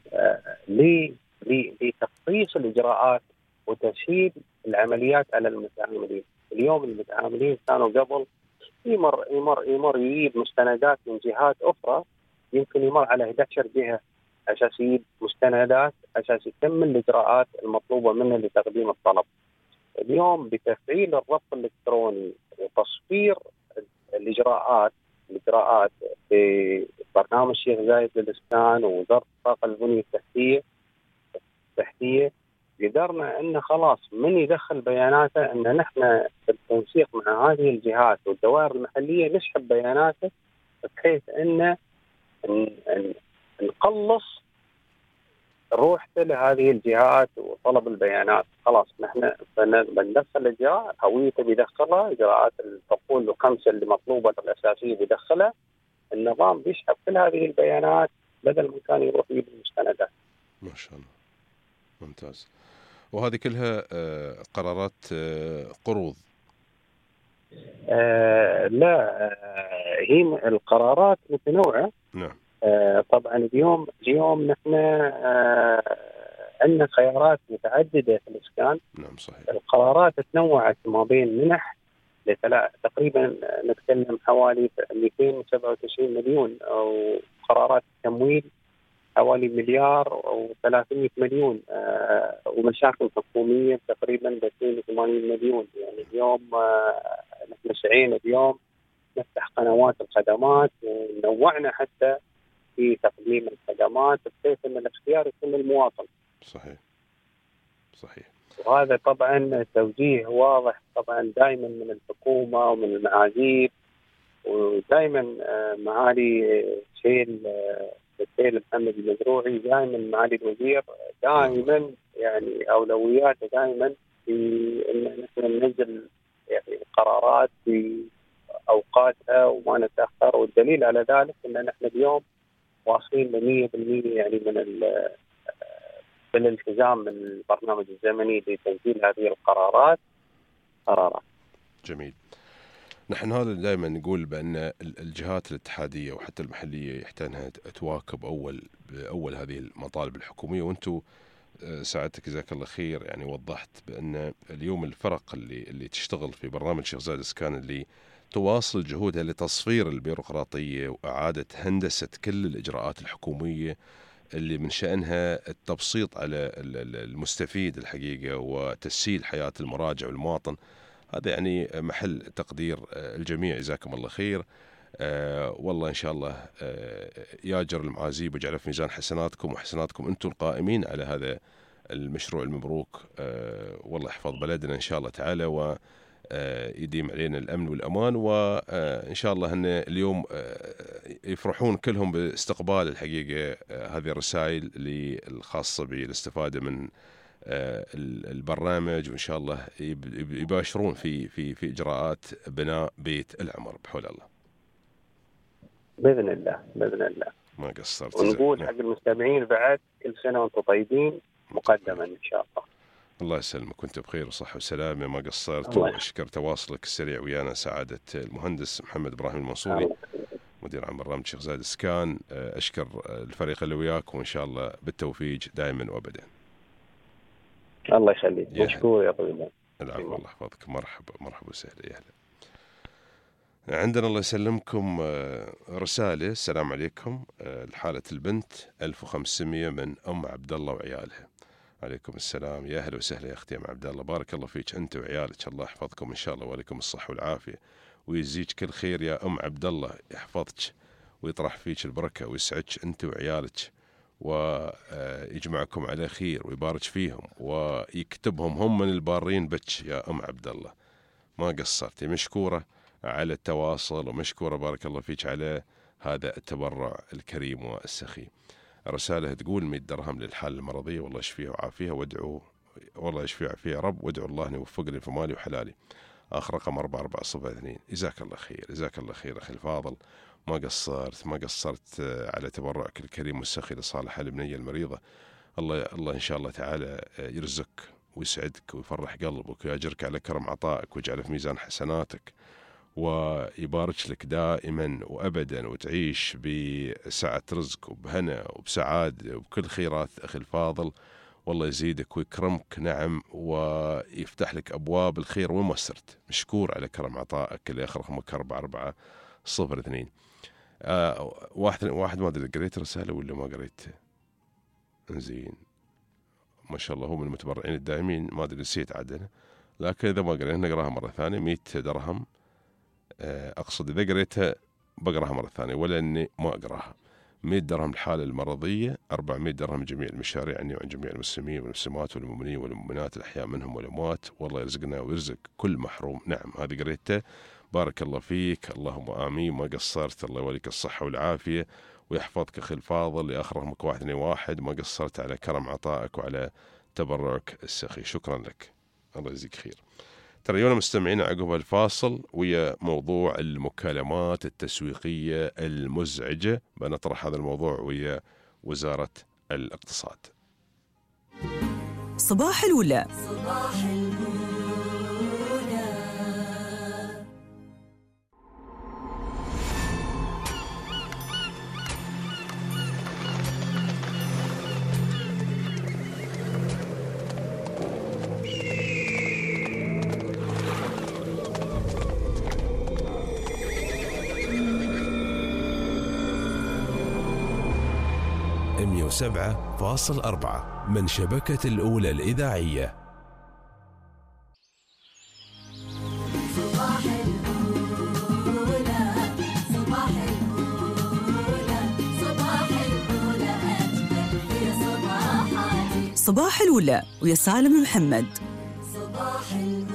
Speaker 14: لتخصيص الاجراءات وتسهيل العمليات على المتعاملين. اليوم المتعاملين كانوا قبل يمر يمر يمر يجيب مستندات من جهات اخرى، يمكن يمر على إحدى عشرة جهه عشان يجيب مستندات عشان يكمل الاجراءات المطلوبه منه لتقديم الطلب. اليوم بتفعيل الربط الالكتروني وتصفير الاجراءات الاجراءات في برنامج الشيخ زايد للاسكان ووزاره الطاقه البنيه التحتيه التحتيه قدرنا ان خلاص من يدخل بياناته ان نحن بالتنسيق مع هذه الجهات والدوائر المحليه نسحب بياناته بحيث ان نقلص روحته لهذه الجهات وطلب البيانات. خلاص نحن بندخل الاجراء، هويته بيدخلها، اجراءات الحقول الخمسه اللي مطلوبه الاساسيه بيدخلها، النظام بيسحب كل هذه البيانات بدل ما كان يروح يجيب المستندات.
Speaker 3: ما شاء الله ممتاز. وهذه كلها قرارات قروض؟
Speaker 14: آه لا آه هي القرارات متنوعه.
Speaker 3: نعم.
Speaker 14: آه طبعا اليوم اليوم نحن آه عندنا خيارات متعدده في الاسكان.
Speaker 3: نعم صحيح.
Speaker 14: القرارات تنوعت ما بين منح تقريبا نتكلم حوالي مئتين وسبعة وتسعين مليون، او قرارات تمويل حوالي مليار او ثلاثمئة مليون، آه ومشاكل حكوميه تقريبا اثنين وثمانين مليون. يعني اليوم آه نحن سعينا اليوم نفتح قنوات الخدمات ونوعنا حتى في تقديم الخدمات بحيث ان الاختيار يكون للمواطن.
Speaker 3: صحيح صحيح.
Speaker 14: وهذا طبعا توجيه واضح طبعا دائما من الحكومه ومن المعاذير، ودائما معالي شيل السيد محمد المزروعي دائما معالي الوزير دائما يعني اولوياته دائما في ان نحن ننزل يعني قرارات في اوقاتها وما نتاخر، والدليل على ذلك ان نحن اليوم واصلين ل مئة بالمئة يعني من بالالتزام من البرنامج الزمني لتنزيل هذه القرارات قرارات.
Speaker 3: جميل. نحن هذا دائما نقول بأن الجهات الاتحادية وحتى المحلية يحتاج أنها تواكب أول بأول هذه المطالب الحكومية، وأنتم سعادتك جزاك الله خير يعني وضحت بأن اليوم الفرق اللي اللي تشتغل في برنامج الشيخ زايد للإسكان اللي تواصل جهودها لتصفير البيروقراطية وإعادة هندسة كل الإجراءات الحكومية اللي من شأنها التبسيط على المستفيد الحقيقة وتسهيل حياة المراجع والمواطن. هذا يعني محل تقدير الجميع، جزاكم الله خير. آه والله إن شاء الله آه ياجر المعازيب ويجعل في ميزان حسناتكم وحسناتكم أنتم القائمين على هذا المشروع المبروك. آه والله يحفظ بلدنا إن شاء الله تعالى ويديم علينا الأمن والأمان، وإن شاء الله أن اليوم يفرحون كلهم باستقبال الحقيقة هذه الرسائل الخاصة بالاستفادة من البرنامج، وإن شاء الله يباشرون في في في إجراءات بناء بيت العمر بحول الله.
Speaker 14: بإذن الله بإذن الله
Speaker 3: ما قصرت.
Speaker 14: ونقول حق المستمعين بعد كل سنة وأنتم طيبين مقدما إن شاء الله.
Speaker 3: الله يسلمك وأنت بخير وصحة وسلامة، ما قصرت، وأشكر تواصلك السريع ويانا سعادة المهندس محمد إبراهيم المنصوري مدير عام برنامج الشيخ زايد للإسكان. أشكر الفريق اللي وياك وإن شاء الله بالتوفيق دائما وأبدا.
Speaker 14: الله يخليك، مشكور يا طويل.
Speaker 3: العفو، الله يحفظك. مرحبا مرحبا وسهلا يا اهلا. عندنا الله يسلمكم رسالة. السلام عليكم، لحالة البنت ألف وخمسمئة من أم عبد الله وعيالها. عليكم السلام، يا أهلا وسهلا يا أختي أم عبد الله، بارك الله فيك أنت وعيالك، الله يحفظكم إن شاء الله وعليكم الصحة والعافية ويزيك كل خير يا أم عبد الله، يحفظك ويطرح فيك البركة ويسعدك أنت وعيالك ويجمعكم على خير ويبارك فيهم ويكتبهم هم من البارين بك يا أم عبد الله. ما قصرتي، مشكورة على التواصل، ومشكورة بارك الله فيك على هذا التبرع الكريم والسخي. رسالة تقول مئة درهم للحالة المرضية، والله يشفيها وعافيها، وادعوا والله يشفيها وعافيها يا رب، وادعوا الله أن يوفقني في مالي وحلالي. آخر رقم أربعة أربعة صفر اثنين. جزاك الله خير، جزاك الله خير أخي الفاضل، ما قصرت ما قصرت على تبرعك الكريم والسخي لصالح البنية المريضة. الله الله إن شاء الله تعالى يرزقك ويسعدك ويفرح قلبك ويأجرك على كرم عطائك ويجعله في ميزان حسناتك، ويبارك لك دائما وأبدا، وتعيش بسعة رزق وبهنا وبسعادة وبكل خيرات أخي الفاضل. والله يزيدك ويكرمك، نعم، ويفتح لك أبواب الخير وين ما سرت. مشكور على كرم عطائك اللي آخر رقمك أربعة أربعة صفر اثنين. آه واحد واحد ما أدري قريت رسالة ولا ما قريت. زين، ما شاء الله هو من المتبرعين الدائمين، ما أدري نسيت عاد، لكن إذا ما قرينا نقراها مرة ثانية. مئة درهم، أقصد إذا قريتها بقراها مرة ثانية، ولا أني ما أقراها. مئة درهم الحالة المرضية، أربعمئة درهم جميع المشاريع عني وعن جميع المسلمين والمسلمات والمؤمنين والمؤمنات الأحياء منهم والأموات، والله يرزقنا ويرزق كل محروم. نعم، هذه قريتها، بارك الله فيك، اللهم آمين، ما قصرت، الله يوليك الصحة والعافية ويحفظك أخي الفاضل. لآخر رقمك واحد اثنين واحد، ما قصرت على كرم عطائك وعلى تبرعك السخي، شكرا لك، الله يجزيك خير. ترى مستمعين عقب الفاصل ويا موضوع المكالمات التسويقية المزعجة، بنطرح هذا الموضوع ويا وزارة الاقتصاد.
Speaker 1: صباح الولاء.
Speaker 2: صباح الولاء.
Speaker 11: مئة وسبعة فاصل أربعة من شبكة الأولى الإذاعية.
Speaker 2: صباح الأولى، صباح الأولى، صباح الأولى أجمل في صباحاتي.
Speaker 1: صباح الولاء ويا سالم محمد.
Speaker 2: صباح الأولى.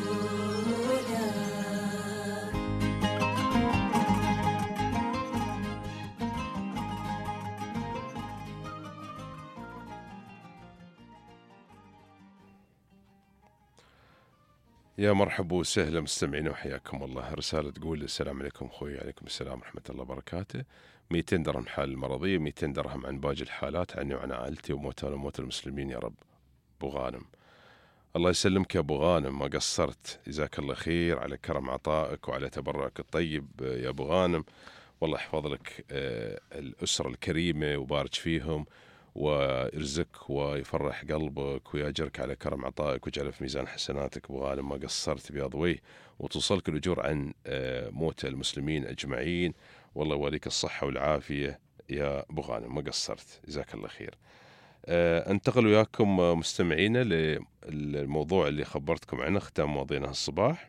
Speaker 3: يا مرحبا وسهلا مستمعين وحياكم الله. رسالة تقول السلام عليكم أخوي. عليكم السلام ورحمة الله وبركاته. مئتين درهم حال المرضية، مئتين درهم عن باقي الحالات عني وعن عائلتي وموتانا وموت المسلمين يا رب. أبو غانم، الله يسلمك يا أبو غانم، ما قصرت، جزاك الله خير على كرم عطائك وعلى تبرعك الطيب يا أبو غانم. والله يحفظ لك الأسرة الكريمة وبارك فيهم ويرزقك ويفرح قلبك ويأجرك على كرم عطائك ويجعله في ميزان حسناتك أبو غانم، ما قصرت بياض وجه، وتوصلك الأجور عن موت المسلمين أجمعين. والله يوليك الصحة والعافية يا أبو غانم، ما قصرت، جزاك الله خير. انتقل وياكم مستمعينا للموضوع اللي خبرتكم عنه، ختام مواضيعنا الصباح.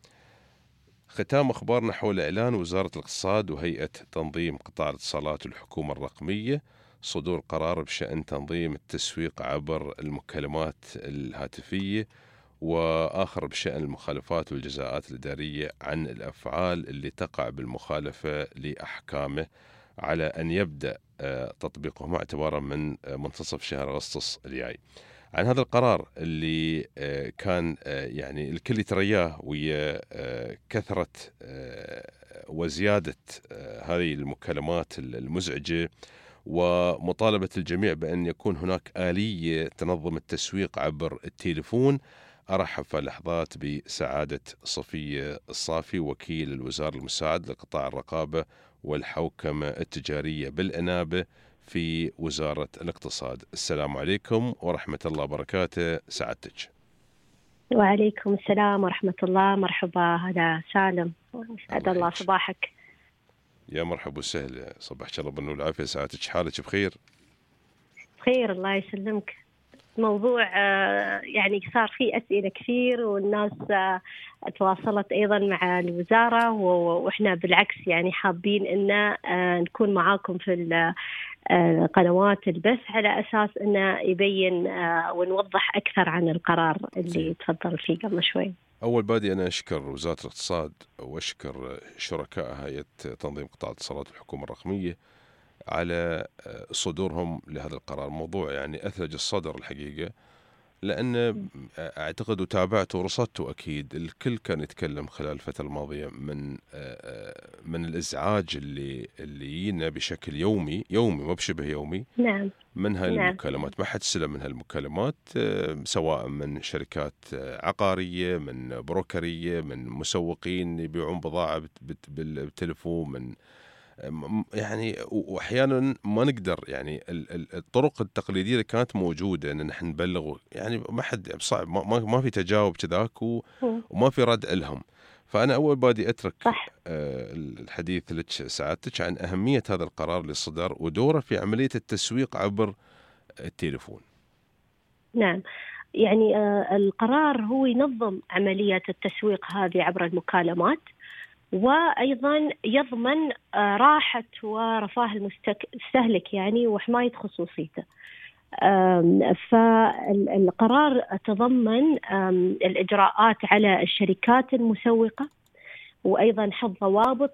Speaker 3: ختام أخبارنا حول إعلان وزارة الاقتصاد وهيئة تنظيم قطاع الاتصالات والحكومة الرقمية صدور قرار بشأن تنظيم التسويق عبر المكالمات الهاتفية، وآخر بشأن المخالفات والجزاءات الإدارية عن الأفعال اللي تقع بالمخالفة لأحكامه، على أن يبدأ تطبيقه اعتبارا من منتصف شهر أغسطس الجاي. عن هذا القرار اللي كان يعني الكل يترياه ويا كثرة وزيادة هذه المكالمات المزعجة، ومطالبة الجميع بأن يكون هناك آلية تنظم التسويق عبر التليفون، أرحب في لحظات بسعادة صفية الصافي وكيل الوزارة المساعد لقطاع الرقابة والحوكمة التجارية بالإنابة في وزارة الاقتصاد. السلام عليكم ورحمة الله وبركاته سعادتك.
Speaker 15: وعليكم السلام ورحمة الله. مرحبا، هذا سالم، سعد الله صباحك.
Speaker 3: يا مرحبا وسهلا، صباحك الله بالنور والعافية سعادتك، حالك بخير؟
Speaker 15: بخير الله يسلمك. موضوع يعني صار فيه أسئلة كثير، والناس تواصلت أيضا مع الوزارة، وإحنا بالعكس يعني حابين إن نكون معاكم في قنوات البث على أساس أنه يبين ونوضح أكثر عن القرار اللي تفضل فيه قبل شوي.
Speaker 3: أول بادي أنا أشكر وزارة الاقتصاد وأشكر شركاء هيئة تنظيم قطاع اتصالات الحكومة الرقمية على صدورهم لهذا القرار. موضوع يعني أثلج الصدر الحقيقة، لأن أعتقد وتابعته ورصدته أكيد الكل كان يتكلم خلال الفترة الماضية من من الإزعاج اللي اللي ينا بشكل يومي يومي ما بشبه يومي
Speaker 15: نعم.
Speaker 3: من هاي
Speaker 15: نعم.
Speaker 3: المكالمات. ما حد سلم من هالمكالمات، سواء من شركات عقارية، من بروكرية، من مسوقين يبيعون بضاعة بالتلفون، من يعني واحيانا ما نقدر يعني الطرق التقليديه اللي كانت موجوده ان نحن نبلغ، يعني ما حد صعب، ما ما في تجاوب كذاك وما في رد لهم. فانا اول بادي اترك صح. الحديث لك سعادتك عن اهميه هذا القرار اللي صدر ودوره في عمليه التسويق عبر التليفون.
Speaker 15: نعم، يعني القرار هو ينظم عمليه التسويق هذه عبر المكالمات، وأيضا يضمن راحة ورفاه المستهلك يعني وحماية خصوصيته. فالقرار تضمن الإجراءات على الشركات المسوقة، وأيضا حط ضوابط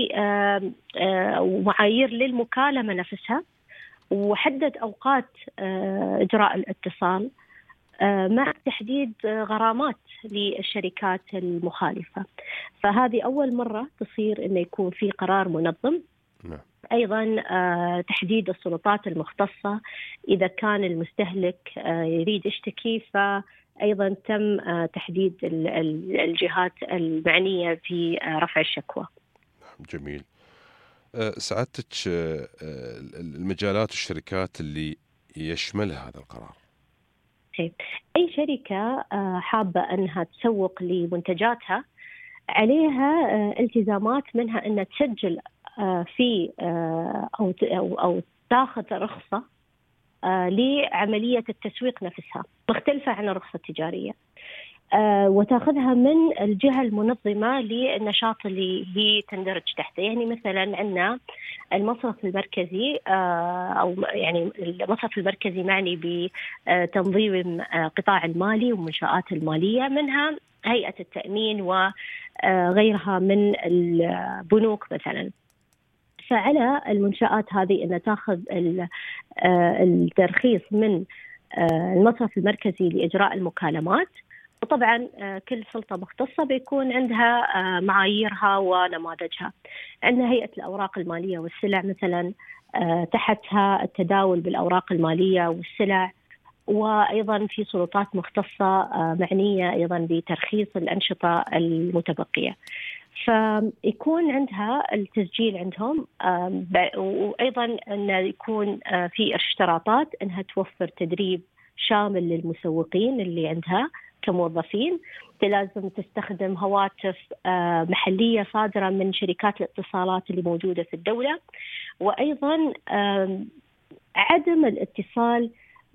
Speaker 15: ومعايير للمكالمة نفسها، وحدد أوقات إجراء الاتصال مع تحديد غرامات للشركات المخالفة. فهذه أول مرة تصير إنه يكون في قرار منظم. نعم. أيضا تحديد السلطات المختصة إذا كان المستهلك يريد يشتكي، فأيضا تم تحديد الجهات المعنية في رفع الشكوى.
Speaker 3: جميل. سعادتك المجالات والشركات اللي يشملها هذا القرار؟
Speaker 15: أي شركة حابة أنها تسوق لمنتجاتها عليها التزامات، منها أنها تسجل في أو أو تأخذ رخصة لعملية التسويق نفسها مختلفة عن الرخصة التجارية، وتأخذها من الجهة المنظمة للنشاط اللي هي تندرج تحته. يعني مثلا عندنا المصرف المركزي، أو يعني المصرف المركزي معني بتنظيم قطاع المالي والمنشآت المالية، منها هيئة التأمين وغيرها من البنوك مثلا. فعلى المنشآت هذه أن تأخذ الترخيص من المصرف المركزي لإجراء المكالمات، وطبعا كل سلطة مختصة بيكون عندها معاييرها ونماذجها. عندنا هيئة الأوراق المالية والسلع مثلا، تحتها التداول بالأوراق المالية والسلع، وأيضا في سلطات مختصة معنية أيضا بترخيص الأنشطة المتبقية. فيكون عندها التسجيل عندهم، وأيضا أن يكون في اشتراطات أنها توفر تدريب شامل للمسوقين اللي عندها كموظفين. لازم تستخدم هواتف محلية صادرة من شركات الاتصالات اللي موجودة في الدولة، وأيضا عدم الاتصال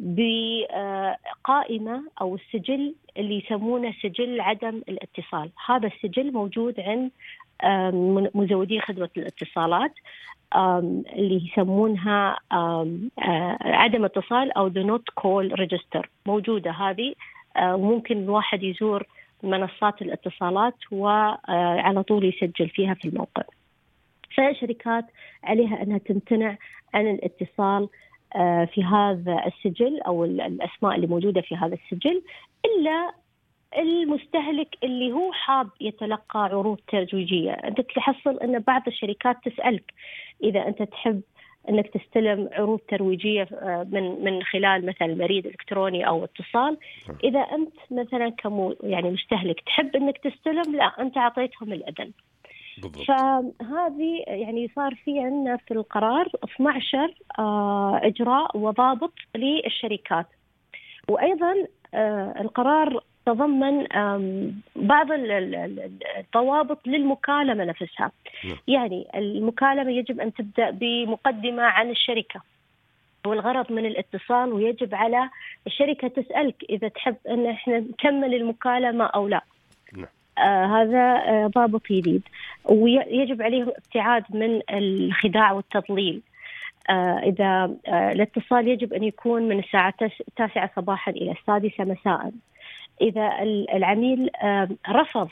Speaker 15: بقائمة أو السجل اللي يسمونه سجل عدم الاتصال. هذا السجل موجود عند مزودي خدمة الاتصالات اللي يسمونها عدم اتصال أو the not call register، موجودة هذه، وممكن الواحد يزور منصات الاتصالات وعلى طول يسجل فيها في الموقع. فالشركات عليها أنها تمتنع عن الاتصال في هذا السجل أو الأسماء اللي موجودة في هذا السجل، إلا المستهلك اللي هو حاب يتلقى عروض ترويجية. أنت تحصل أن بعض الشركات تسألك إذا أنت تحب أنك تستلم عروض ترويجية من من خلال مثلا بريد إلكتروني أو اتصال. إذا أنت مثلا كمو يعني مستهلك تحب أنك تستلم، لا، أنت عطيتهم الأذن. بالضبط. فهذه يعني صار في عندنا في القرار اثنا عشر إجراء وضابط للشركات. وأيضا القرار تضمن بعض الضوابط للمكالمة نفسها. يعني المكالمة يجب أن تبدأ بمقدمة عن الشركة والغرض من الاتصال، ويجب على الشركة تسألك إذا تحب أن احنا نكمل المكالمة أو لا. آه هذا آه ضابط جديد. ويجب عليهم ابتعاد من الخداع والتضليل. آه إذا آه الاتصال يجب أن يكون من الساعة التاسعة صباحا إلى السادسة مساء. إذا العميل آه رفض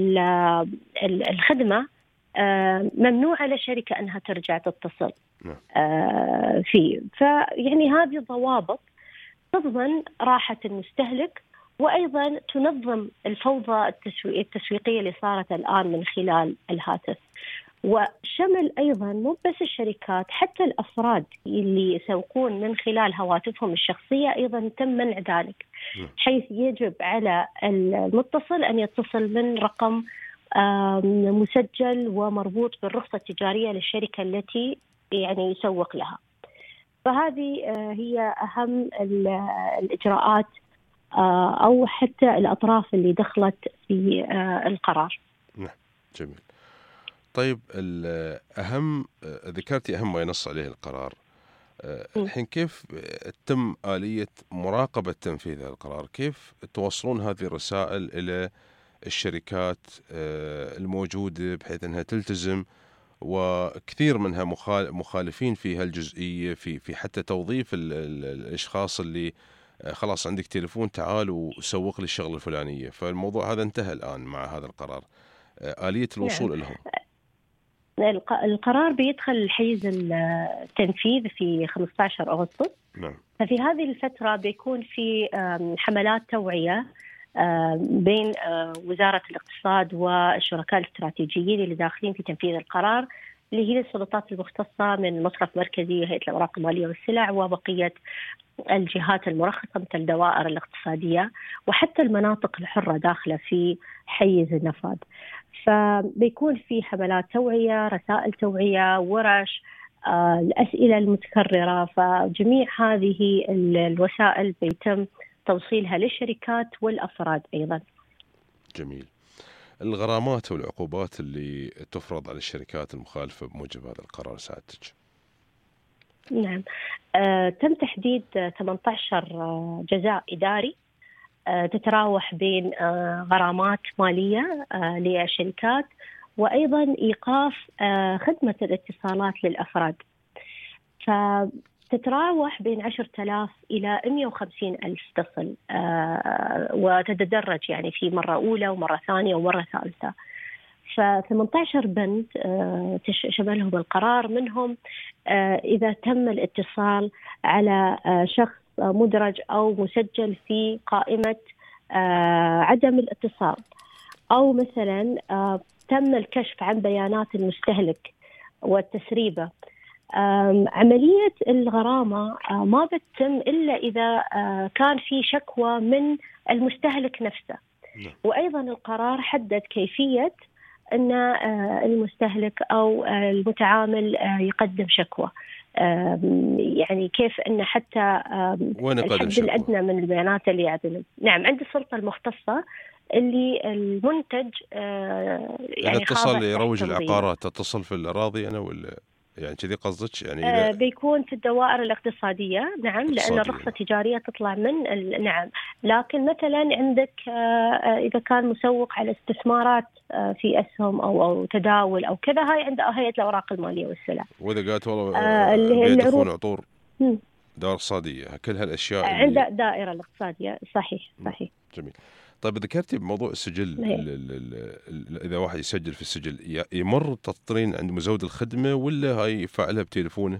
Speaker 15: الخدمة آه ممنوع على الشركة أنها ترجع تتصل آه فيه. فيعني هذه الضوابط تضمن راحة المستهلك، وأيضا تنظم الفوضى التسويقية اللي صارت الآن من خلال الهاتف، وشمل أيضا مو بس الشركات، حتى الأفراد اللي يسوقون من خلال هواتفهم الشخصية أيضا تم منع ذلك، حيث يجب على المتصل أن يتصل من رقم مسجل ومربوط بالرخصة التجارية للشركة التي يعني يسوق لها. فهذه هي أهم الإجراءات أو حتى الأطراف اللي دخلت في القرار.
Speaker 3: نعم جميل. طيب الأهم ذكرتي أهم ما ينص عليه القرار، الحين كيف تم آلية مراقبة تنفيذ هذا القرار؟ كيف توصلون هذه الرسائل إلى الشركات الموجودة بحيث أنها تلتزم، وكثير منها مخالفين في هالجزئية، في في حتى توظيف الأشخاص اللي خلاص عندك تليفون تعال وسوق لي الشغلة الفلانية. فالموضوع هذا انتهى الآن مع هذا القرار، آلية الوصول نعم. لهم.
Speaker 15: القرار بيدخل الحيز التنفيذ في خمسة عشر أغسطس.
Speaker 3: نعم.
Speaker 15: ففي هذه الفترة بيكون في حملات توعية بين وزارة الاقتصاد والشركاء الاستراتيجيين اللي داخلين في تنفيذ القرار، اللي هي السلطات المختصة من مصرف مركزي، هيئة الأوراق المالية والسلع، وبقية الجهات المرخصة مثل الدوائر الاقتصادية، وحتى المناطق الحرة داخلة في حيز النفاذ. فبيكون في حملات توعية، رسائل توعية، ورش، آه، الأسئلة المتكررة. فجميع هذه الوسائل بيتم توصيلها للشركات والأفراد أيضا.
Speaker 3: جميل. الغرامات والعقوبات اللي تفرض على الشركات المخالفة بموجب هذا القرار سعادتك؟
Speaker 15: نعم، آه، تم تحديد ثمانية عشر جزاء إداري آه، تتراوح بين آه، غرامات مالية آه، للشركات، وأيضا إيقاف آه، خدمة الاتصالات للأفراد. فتتراوح بين عشرة آلاف إلى مئة وخمسين ألف تصل، آه، وتتدرج يعني في مرة أولى ومرة ثانية ومرة ثالثة. فثمانية عشر بند آه، شملهم القرار، منهم آه، إذا تم الاتصال على آه، شخص مدرج أو مسجل في قائمة آه، عدم الاتصال، أو مثلا آه، تم الكشف عن بيانات المستهلك والتسريبة. عملية الغرامة آه، ما بتتم إلا إذا آه، كان في شكوى من المستهلك نفسه. وأيضا القرار حدد كيفية أن المستهلك أو المتعامل يقدم شكوى، يعني كيف أن حتى الحد الأدنى من البيانات اللي يعدل. نعم، عند السلطة المختصة اللي المنتج
Speaker 3: يعني اتصل يروج العقارات، تتصل في الأراضي أنا ولا يعني كذي قصدك؟ يعني
Speaker 15: آه بيكون في الدوائر الاقتصادية. نعم، لأن الرخصة التجارية تطلع من ال... نعم، لكن مثلا عندك آه إذا كان مسوق على استثمارات آه في أسهم أو أو تداول أو كذا، هاي عند هيئة الأوراق المالية والسلع.
Speaker 3: وإذا قالت والله آه بيع دخول عطور دائرة اقتصادية، كل هالأشياء
Speaker 15: آه
Speaker 3: اللي...
Speaker 15: عند دائرة الاقتصادية. صحيح صحيح.
Speaker 3: جميل. طيب ذكرتي بموضوع السجل، ال ال ال إذا واحد يسجل في السجل يمر تطرين عند مزود الخدمة ولا هاي يفعلها بتليفونه؟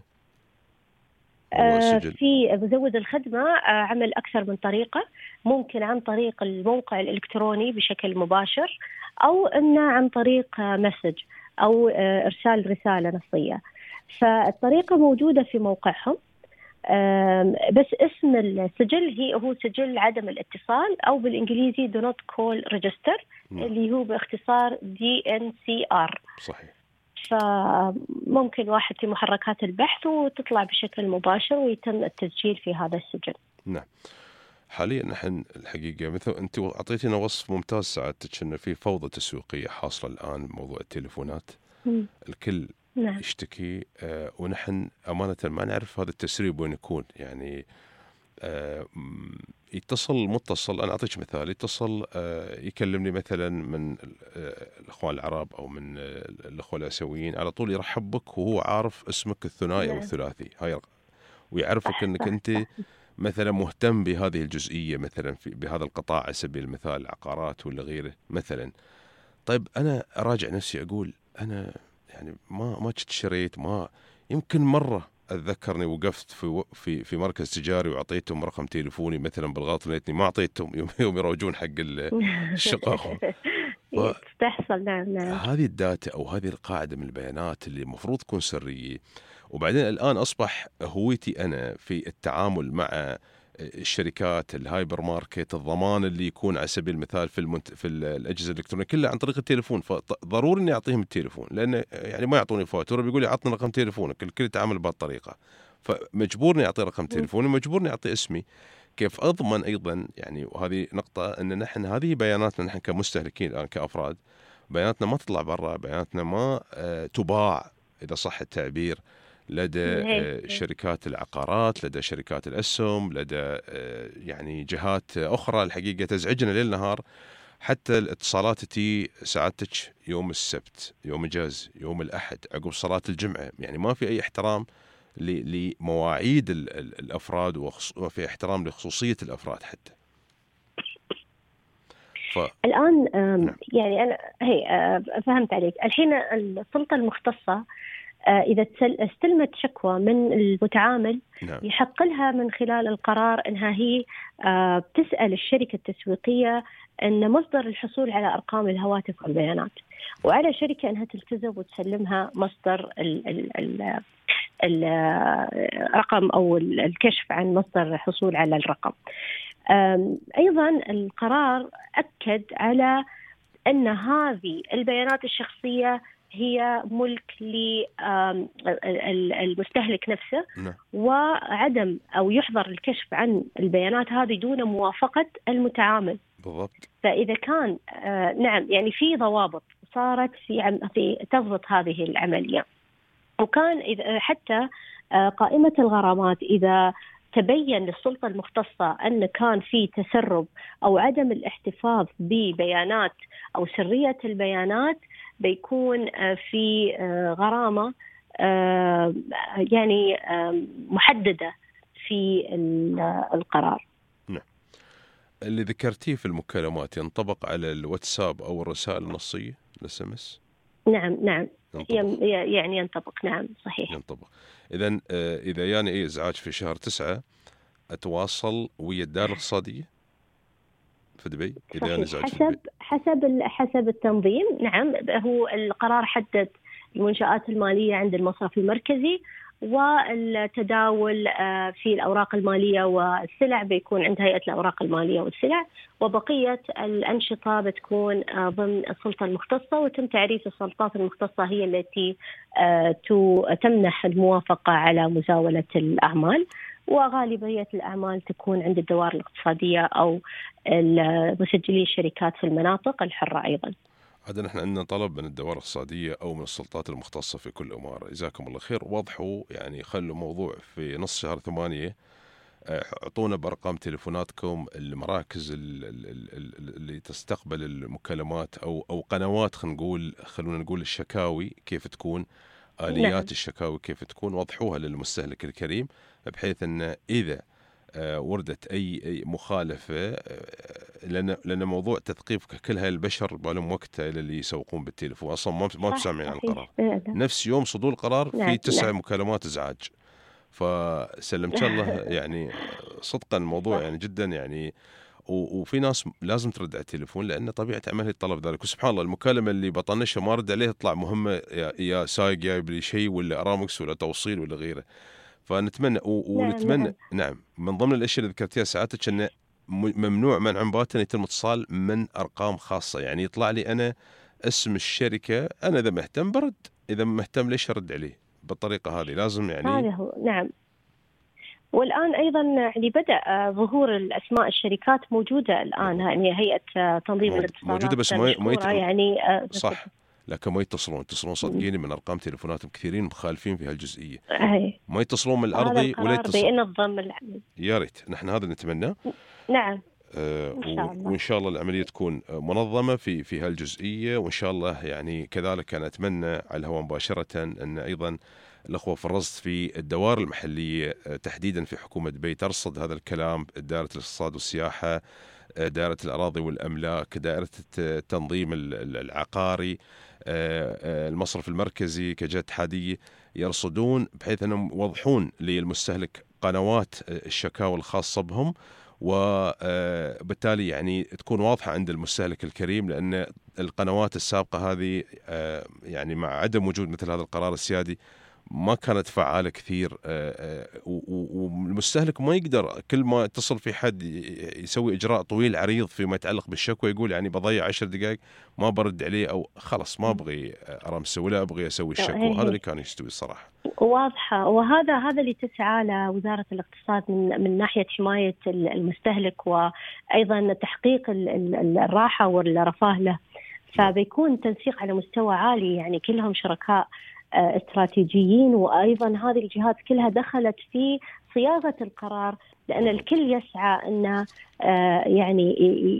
Speaker 15: آه في مزود الخدمة آه عمل أكثر من طريقة، ممكن عن طريق الموقع الإلكتروني بشكل مباشر، أو إنه عن طريق آه مسج أو آه إرسال رسالة نصية. فالطريقة موجودة في موقعهم، بس اسم السجل هي هو سجل عدم الاتصال، أو بالإنجليزي do not call register، اللي هو باختصار دي إن سي آر.
Speaker 3: صحيح.
Speaker 15: فممكن واحد في محركات البحث وتطلع بشكل مباشر ويتم التسجيل في هذا السجل.
Speaker 3: نعم. حاليا نحن الحقيقة مثل أنت أعطيتنا وصف ممتاز سعادتك، أن في فوضى تسويقية حاصلة الآن بموضوع التليفونات. م. الكل نعم. يشتكي، آه ونحن أمانة ما نعرف هذا التسريب وين يكون. يعني آه يتصل متصل، أنا أعطيك مثال، يتصل آه، يكلمني مثلا من آه، الأخوان العرب أو من آه، الأخوة الآسيويين، على طول يرحب بك وهو عارف اسمك الثنائي أو
Speaker 15: نعم.
Speaker 3: الثلاثي، هاي ويعرفك
Speaker 15: صح
Speaker 3: أنك
Speaker 15: صح
Speaker 3: أنت مثلا مهتم بهذه الجزئية، مثلا في بهذا القطاع على سبيل المثال العقارات ولا غيره مثلا. طيب أنا أراجع نفسي أقول أنا يعني ما ما كنت شريت، ما يمكن مرة أتذكرني وقفت في في في مركز تجاري وأعطيتهم رقم تليفوني مثلا بالغلط، ليتني ما أعطيتهم يوم يوم يروجون حق الشقق.
Speaker 15: تحصل. نعم نعم.
Speaker 3: هذه الداتا أو هذه القاعدة من البيانات اللي المفروض تكون سرية. وبعدين الآن أصبح هويتي أنا في التعامل مع الشركات الهايبر ماركت، الضمان اللي يكون على سبيل المثال في المنت... في الأجهزة الإلكترونية كلها عن طريق التليفون، فضروري إني أعطيهم التليفون، لأن يعني ما يعطوني فاتورة بيقول لي عطني رقم تليفونك، الكل يتعامل بهالطريقة، فمجبورني أعطي رقم تليفوني، مجبورني أعطي اسمي. كيف أضمن أيضا يعني، وهذه نقطة، أن نحن هذه بياناتنا نحن كمستهلكين الآن كأفراد، بياناتنا ما تطلع برا، بياناتنا ما آه تباع إذا صح التعبير لدى شركات العقارات، لدى شركات الأسهم، لدى يعني جهات أخرى الحقيقة تزعجنا ليل نهار. حتى الاتصالات تي سعادتك يوم السبت، يوم إجازة، يوم الأحد، عقب صلاة الجمعة، يعني ما في أي احترام لمواعيد الأفراد وما في احترام لخصوصية الأفراد حتى.
Speaker 15: ف... الآن يعني أنا هي فهمت عليك. الحين السلطة المختصة إذا استلمت شكوى من المتعامل، نعم. يحق لها من خلال القرار أنها هي بتسأل الشركة التسويقية أن مصدر الحصول على أرقام الهواتف والبيانات، وعلى الشركة أنها تلتزم وتسلمها مصدر ال ال ال الرقم أو الكشف عن مصدر الحصول على الرقم. أيضا القرار أكد على أن هذه البيانات الشخصية هي ملك للمستهلك نفسه، وعدم أو يحظر الكشف عن البيانات هذه دون موافقة المتعامل.
Speaker 3: بالضبط.
Speaker 15: فإذا كان نعم يعني في ضوابط صارت في في تضبط هذه العملية، وكان إذا حتى قائمة الغرامات إذا تبين للسلطة المختصة أن كان في تسرب أو عدم الاحتفاظ ببيانات أو سرية البيانات، بيكون في غرامة يعني محددة في القرار.
Speaker 3: نعم. اللي ذكرتيه في المكالمات ينطبق على الواتساب أو الرسائل النصية الاس ام اس؟
Speaker 15: نعم نعم ينطبق. يعني ينطبق. نعم صحيح
Speaker 3: ينطبق. إذن إذا يعني أي إزعاج في شهر تسعة أتواصل ويا الدار الاقتصادية في دبي إذا نزعج
Speaker 15: حسب في حسب حسب التنظيم. نعم هو القرار حدد المنشآت المالية عند المصرف المركزي، والتداول في الأوراق المالية والسلع بيكون عند هيئة الأوراق المالية والسلع، وبقية الأنشطة بتكون ضمن السلطة المختصة، وتم تعريف السلطات المختصة هي التي تمنح الموافقة على مزاولة الأعمال، وغالبية الأعمال تكون عند الدوائر الاقتصادية أو مسجلي الشركات في المناطق الحرة أيضا.
Speaker 3: هذا نحن عندنا طلب من الدوائر الاقتصادية أو من السلطات المختصة في كل إمارة، جزاكم الله خير، وضحوا يعني خلوا موضوع في نص شهر ثمانية، اعطونا بأرقام تليفوناتكم المراكز اللي تستقبل المكالمات أو أو قنوات، خلينا نقول خلونا نقول الشكاوي كيف تكون، آليات نعم. الشكاوي كيف تكون، وضحوها للمستهلك الكريم، بحيث أن إذا وردت أي مخالفة، لأن لأن موضوع تثقيف كل هاي البشر بالهم وقتها اللي يسوقون بالتليفون أصلا ما ما بسمعين عن القرار. نفس يوم صدور القرار في تسع نعم. مكالمات إزعاج، فسلمت الله يعني صدقا الموضوع يعني جدا يعني، وفي ناس لازم ترد على التليفون لأن طبيعة عملها يتطلب ذلك. وسبحان الله المكالمة اللي بطنشها ما رد عليه تطلع مهمة، يا, يا سايق جايب لي شيء ولا أرامكس ولا توصيل ولا غيره. فنتمنى ونتمنى نعم, نعم من ضمن الأشياء اللي ذكرتيها ساعتك أنه ممنوع منعا باتا يتم اتصال من أرقام خاصة، يعني يطلع لي أنا اسم الشركة، أنا إذا مهتم برد، إذا مهتم ليش أرد عليه بالطريقة هذه؟ لازم يعني
Speaker 15: هذا هو. نعم. والآن أيضا يعني بدأ ظهور الأسماء الشركات موجودة الآن، يعني هيئة تنظيم الاتصالات
Speaker 3: موجودة بس ما ما يت...
Speaker 15: يعني
Speaker 3: صح، لكن ما يتصلون يتصلون صدقيني من أرقام تليفوناتهم كثيرين مخالفين في هالجزئية،
Speaker 15: هي.
Speaker 3: ما يتصلون من الأرضي ولا يتصلون.
Speaker 15: بينظم العمل.
Speaker 3: يا ريت نحن هذا نتمناه.
Speaker 15: نعم.
Speaker 3: آه،
Speaker 15: إن شاء الله.
Speaker 3: وإن شاء الله العملية تكون منظمة في في هالجزئية، وإن شاء الله يعني كذلك أنا أتمنى على الهواء مباشرة أن أيضا الأخوة في الرصد في الدوائر المحلية تحديدا في حكومة دبي ترصد هذا الكلام، دائرة الاقتصاد والسياحة، دائرة الأراضي والأملاك، دائرة التنظيم العقاري، المصرف المركزي كجهة اتحادية، يرصدون بحيث أنهم يوضحون للمستهلك قنوات الشكاوى الخاصة بهم، وبالتالي يعني تكون واضحة عند المستهلك الكريم، لأن القنوات السابقة هذه يعني مع عدم وجود مثل هذا القرار السيادي ما كانت فعالة كثير، والمستهلك ما يقدر كل ما اتصل في حد يسوي إجراء طويل عريض فيما يتعلق بالشكوى، يقول يعني بضيع عشر دقائق ما برد عليه، أو خلص ما أبغي أرمسه ولا أبغي أسوي الشكوى. هذا اللي كان يستوي الصراحة.
Speaker 15: واضحة، وهذا هذا اللي تسعى له وزارة الاقتصاد من من ناحية حماية المستهلك، وأيضا تحقيق الراحة والرفاه له. فبيكون تنسيق على مستوى عالي، يعني كلهم شركاء استراتيجيين، وأيضا هذه الجهات كلها دخلت في صياغة القرار، لأن الكل يسعى أن يعني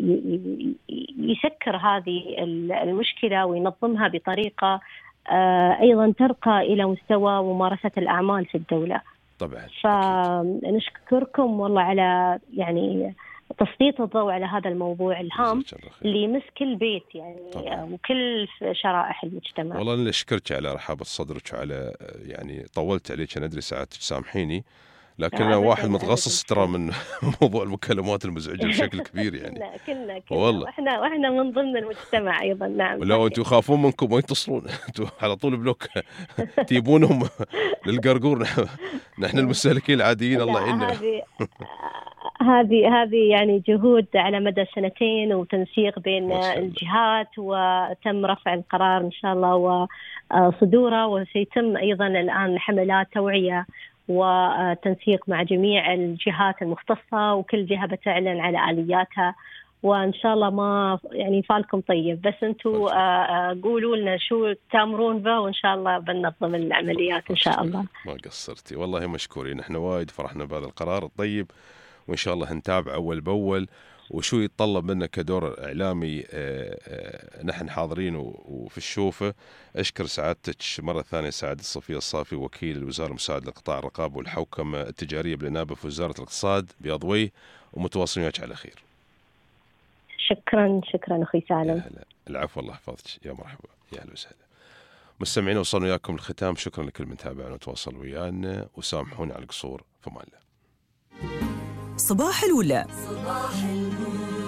Speaker 15: يسكر هذه المشكلة وينظمها بطريقة أيضا ترقى إلى مستوى ممارسة الأعمال في الدولة.
Speaker 3: طبعا.
Speaker 15: فنشكركم والله على يعني تسليط الضوء على هذا الموضوع الهام اللي يمس كل بيت يعني طبعا. وكل شرائح المجتمع.
Speaker 3: والله أنا أشكرك على رحابة صدرك وعلى يعني طولت عليك، أنا أدري ساعات سامحيني، لكن أنا واحد متغصص ترى من موضوع المكالمات المزعجة بشكل كبير يعني.
Speaker 15: كلنا كلنا كلنا
Speaker 3: والله
Speaker 15: واحنا واحنا من ضمن المجتمع ايضا. نعم.
Speaker 3: لا انتم يخافون منكم ما يتصلون، انتم على طول بلوك تجيبونهم للقرقور. نحن المستهلكين العاديين الله يعيننا.
Speaker 15: هذه هذه هذه يعني جهود على مدى سنتين وتنسيق بين الجهات، وتم رفع القرار ان شاء الله وصدوره، وسيتم ايضا الان حملات توعية وتنسيق مع جميع الجهات المختصة، وكل جهة بتعلن على آلياتها، وإن شاء الله ما يعني فالكم طيب، بس أنتوا قولوا لنا شو تأمرون به، وإن شاء الله بننظم العمليات إن شاء الله.
Speaker 3: ما قصرتي والله، مشكورين، إحنا وايد فرحنا بهذا القرار الطيب، وإن شاء الله هنتابع أول بأول، وشو يتطلب منا كدور إعلامي نحن حاضرين وفي الشوفة. أشكر سعادتك مرة ثانية سعادة صفية الصافي، وكيل الوزارة المساعد لقطاع الرقابة والحوكمة التجارية بالنيابة في وزارة الاقتصاد بأضويه، ومتواصلين وياك على خير.
Speaker 15: شكرا شكرا أخي سالم.
Speaker 3: العفو، الله يحفظك، يا مرحبا، يا أهلا وسهلا. مستمعين وصلنا وياكم الختام، شكرا لكل من تابعنا وتواصل ويانا، وسامحونا على القصور، فما الله.
Speaker 1: صباح الولا.
Speaker 2: صباح الولا.